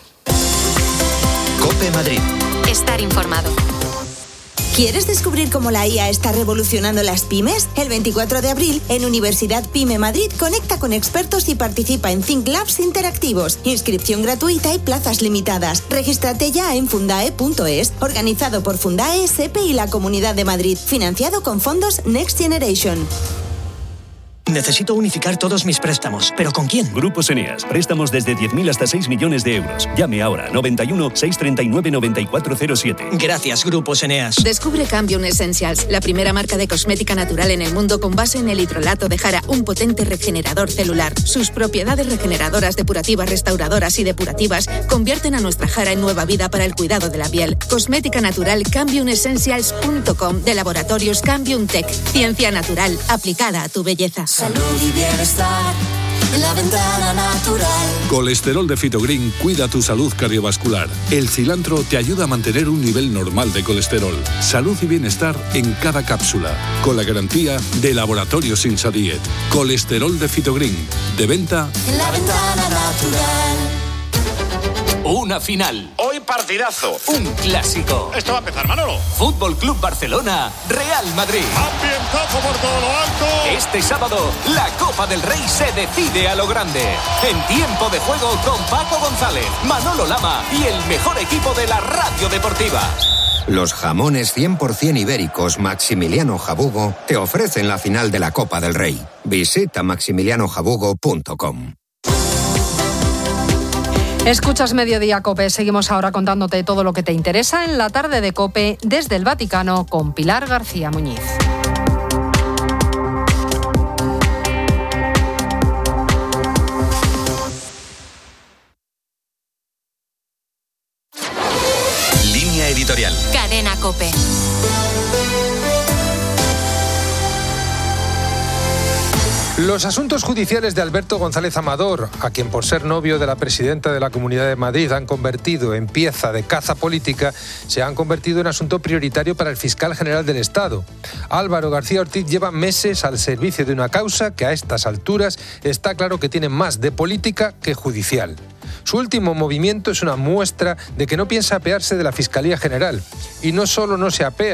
[SPEAKER 1] COPE Madrid.
[SPEAKER 2] Estar informado.
[SPEAKER 7] ¿Quieres descubrir cómo la I A está revolucionando las pymes? El veinticuatro de abril, en Universidad Pyme Madrid, conecta con expertos y participa en Think Labs interactivos. Inscripción gratuita y plazas limitadas. Regístrate ya en fundae punto es. Organizado por Fundae, SEPE y la Comunidad de Madrid. Financiado con fondos Next Generation.
[SPEAKER 9] Necesito unificar todos mis préstamos. ¿Pero con quién?
[SPEAKER 11] Grupos Eneas. Préstamos desde diez mil hasta seis millones de euros. Llame ahora. noventa y uno, seiscientos treinta y nueve, noventa y cuatro cero siete.
[SPEAKER 9] Gracias, Grupos Eneas.
[SPEAKER 12] Descubre Cambium Essentials, la primera marca de cosmética natural en el mundo con base en el hidrolato de jara, un potente regenerador celular. Sus propiedades regeneradoras, depurativas, restauradoras y depurativas convierten a nuestra jara en nueva vida para el cuidado de la piel. Cosmética natural cambium essentials punto com, de Laboratorios Cambium Tech. Ciencia natural aplicada a tu belleza.
[SPEAKER 13] Salud y bienestar en la ventana natural.
[SPEAKER 10] Colesterol de Fitogreen cuida tu salud cardiovascular. El cilantro te ayuda a mantener un nivel normal de colesterol. Salud y bienestar en cada cápsula. Con la garantía de Laboratorios Insadiet. Colesterol de Fitogreen. De venta
[SPEAKER 13] en la ventana natural.
[SPEAKER 26] Una final.
[SPEAKER 20] Hoy partidazo.
[SPEAKER 26] Un clásico.
[SPEAKER 20] Esto va a empezar, Manolo.
[SPEAKER 26] Fútbol Club Barcelona, Real Madrid.
[SPEAKER 20] Ambientazo por todo lo alto.
[SPEAKER 26] Este sábado, la Copa del Rey se decide a lo grande. En tiempo de juego con Paco González, Manolo Lama y el mejor equipo de la radio deportiva.
[SPEAKER 21] Los jamones cien por ciento ibéricos Maximiliano Jabugo te ofrecen la final de la Copa del Rey. Visita maximiliano jabugo punto com.
[SPEAKER 19] Escuchas Mediodía COPE. Seguimos ahora contándote todo lo que te interesa en la tarde de COPE desde el Vaticano con Pilar García Muñiz.
[SPEAKER 1] Línea editorial.
[SPEAKER 2] Cadena COPE.
[SPEAKER 22] Los asuntos judiciales de Alberto González Amador, a quien por ser novio de la presidenta de la Comunidad de Madrid han convertido en pieza de caza política, se han convertido en asunto prioritario para el fiscal general del Estado. Álvaro García Ortiz lleva meses al servicio de una causa que a estas alturas está claro que tiene más de política que judicial. Su último movimiento es una muestra de que no piensa apearse de la Fiscalía General. Y no solo no se apea,